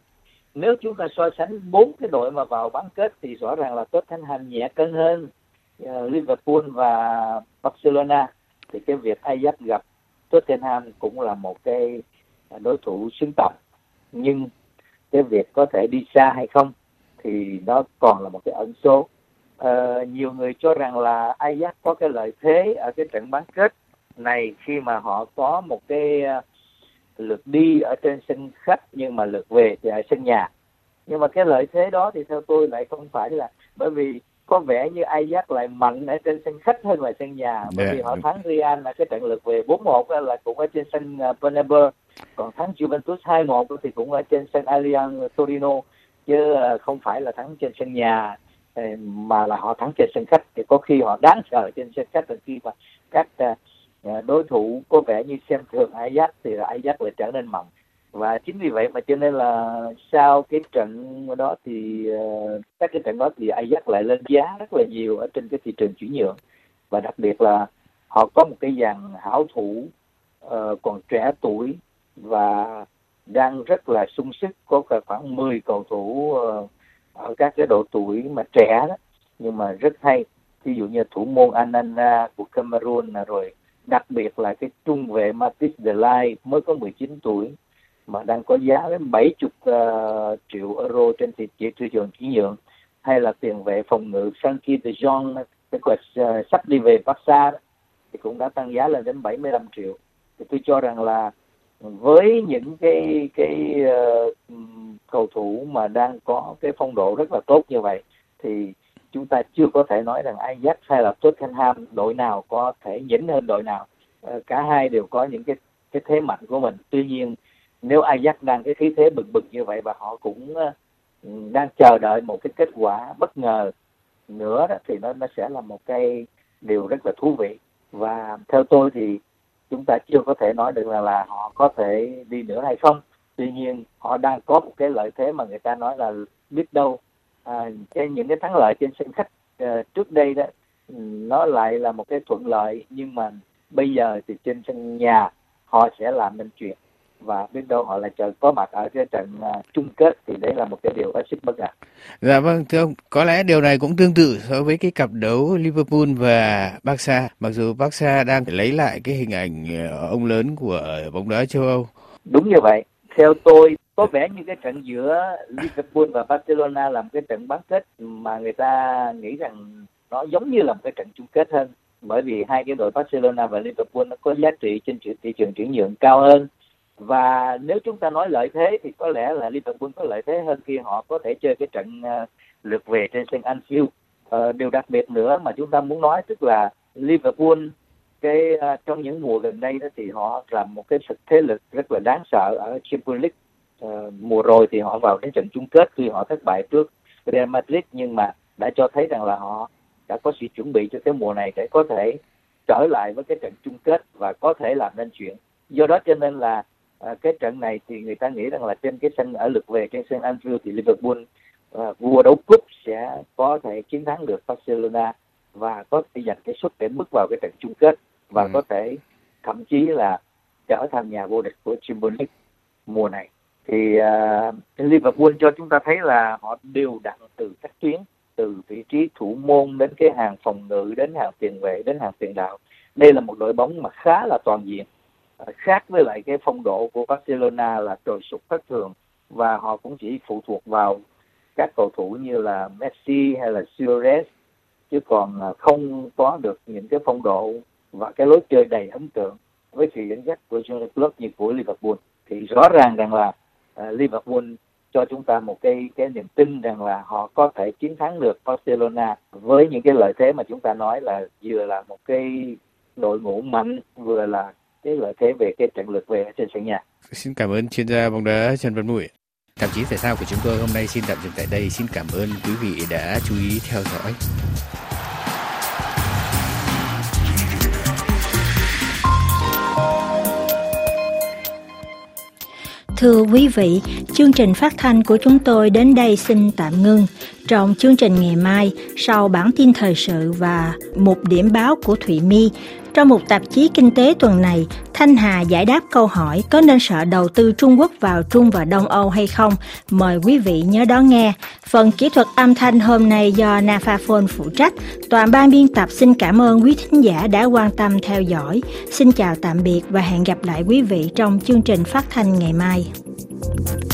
nếu chúng ta so sánh 4 cái đội mà vào bán kết thì rõ ràng là Tottenham nhẹ cân hơn Liverpool và Barcelona. Thì cái việc Ajax gặp Tottenham cũng là một cái đối thủ xứng tầm, nhưng cái việc có thể đi xa hay không thì nó còn là một cái ẩn số. Nhiều người cho rằng là Ajax có cái lợi thế ở cái trận bán kết này khi mà họ có một cái lượt đi ở trên sân khách nhưng mà lượt về thì ở sân nhà. Nhưng mà cái lợi thế đó thì theo tôi lại không phải là, bởi vì có vẻ như Ajax lại mạnh ở trên sân khách hơn là sân nhà, bởi vì họ thắng Real là cái trận lượt về 4-1 là cũng ở trên sân Bernabeu, còn thắng Juventus 2-1 thì cũng ở trên sân Allianz Torino, chứ không phải là thắng trên sân nhà, mà là họ thắng trên sân khách. Thì có khi họ đáng sợ trên sân khách, khi mà các đối thủ có vẻ như xem thường Ajax thì Ajax lại trở nên mạnh. Và chính vì vậy mà cho nên là sau cái trận đó thì các cái trận đó thì Ajax lại lên giá rất là nhiều ở trên cái thị trường chuyển nhượng, và đặc biệt là họ có một cái dàn hảo thủ còn trẻ tuổi và đang rất là sung sức, có khoảng 10 cầu thủ ở các cái độ tuổi mà trẻ đó, nhưng mà rất hay. Ví dụ như thủ môn Anana của Cameroon, rồi đặc biệt là cái trung vệ Matthijs de Ligt mới có 19 tuổi mà đang có giá đến 70 triệu euro trên thị trường chuyển nhượng, hay là tiền vệ phòng ngự Frankie de Jong sắp đi về Barca thì cũng đã tăng giá lên đến 75 triệu. Thì tôi cho rằng là với những cái cầu thủ mà đang có cái phong độ rất là tốt như vậy thì chúng ta chưa có thể nói rằng Ajax hay là Tottenham đội nào có thể nhỉnh hơn đội nào. Cả hai đều có những cái thế mạnh của mình. Tuy nhiên nếu Ajax đang cái khí thế bừng bừng như vậy và họ cũng đang chờ đợi một cái kết quả bất ngờ nữa đó, thì nó sẽ là một cái điều rất là thú vị. Và theo tôi thì chúng ta chưa có thể nói được là họ có thể đi nữa hay không. Tuy nhiên họ đang có một cái lợi thế mà người ta nói là biết đâu những cái thắng lợi trên sân khách trước đây đó nó lại là một cái thuận lợi, nhưng mà bây giờ thì trên sân nhà họ sẽ làm nên chuyện, và biết đâu họ lại có mặt ở cái trận chung kết, thì đấy là một cái điều hết sức bất ngờ. Dạ vâng, thưa ông, có lẽ điều này cũng tương tự so với cái cặp đấu Liverpool và Barca, mặc dù Barca đang lấy lại cái hình ảnh ông lớn của bóng đá châu Âu. Đúng như vậy. Theo tôi, có vẻ như cái trận giữa Liverpool và Barcelona là một cái trận bán kết mà người ta nghĩ rằng nó giống như là một cái trận chung kết hơn, bởi vì hai cái đội Barcelona và Liverpool nó có giá trị trên thị trường chuyển nhượng cao hơn. Và nếu chúng ta nói lợi thế thì có lẽ là Liverpool có lợi thế hơn khi họ có thể chơi cái trận lượt về trên sân Anfield. Điều đặc biệt nữa mà chúng ta muốn nói tức là Liverpool trong những mùa gần đây đó thì họ làm một cái thế lực rất là đáng sợ ở Champions League. Mùa rồi thì họ vào đến trận chung kết khi họ thất bại trước Real Madrid, nhưng mà đã cho thấy rằng là họ đã có sự chuẩn bị cho cái mùa này để có thể trở lại với cái trận chung kết và có thể làm nên chuyện. Do đó cho nên là cái trận này thì người ta nghĩ rằng là trên cái sân ở lượt về trên sân Anfield thì Liverpool vua đấu cúp sẽ có thể chiến thắng được Barcelona và có thể giành cái suất để bước vào cái trận chung kết và có thể thậm chí là trở thành nhà vô địch của Champions League mùa này. Thì Liverpool cho chúng ta thấy là họ đều đặn từ các tuyến, từ vị trí thủ môn đến cái hàng phòng ngự, đến hàng tiền vệ, đến hàng tiền đạo. Đây là một đội bóng mà khá là toàn diện, khác với lại cái phong độ của Barcelona là trồi sụt thất thường, và họ cũng chỉ phụ thuộc vào các cầu thủ như là Messi hay là Suarez, chứ còn không có được những cái phong độ và cái lối chơi đầy ấn tượng với sự dẫn dắt của Jurgen Klopp như của Liverpool. Thì rõ ràng rằng là Liverpool cho chúng ta một cái niềm tin rằng là họ có thể chiến thắng được Barcelona với những cái lợi thế mà chúng ta nói là vừa là một cái đội ngũ mạnh, vừa là cái lợi thế về cái trận lượt về trên sân nhà. Xin cảm ơn chuyên gia bóng đá Trần Văn Mụi. Tạp chí thể thao của chúng tôi hôm nay xin tạm dừng tại đây. Xin cảm ơn quý vị đã chú ý theo dõi. Thưa quý vị, chương trình phát thanh của chúng tôi đến đây xin tạm ngưng. Trong chương trình ngày mai, sau bản tin thời sự và một điểm báo của Thụy My, Trong một tạp chí kinh tế tuần này, Thanh Hà giải đáp câu hỏi có nên sợ đầu tư Trung Quốc vào Trung và Đông Âu hay không? Mời quý vị nhớ đón nghe. Phần kỹ thuật âm thanh hôm nay do Nafaphone phụ trách. Toàn ban biên tập xin cảm ơn quý thính giả đã quan tâm theo dõi. Xin chào tạm biệt và hẹn gặp lại quý vị trong chương trình phát thanh ngày mai.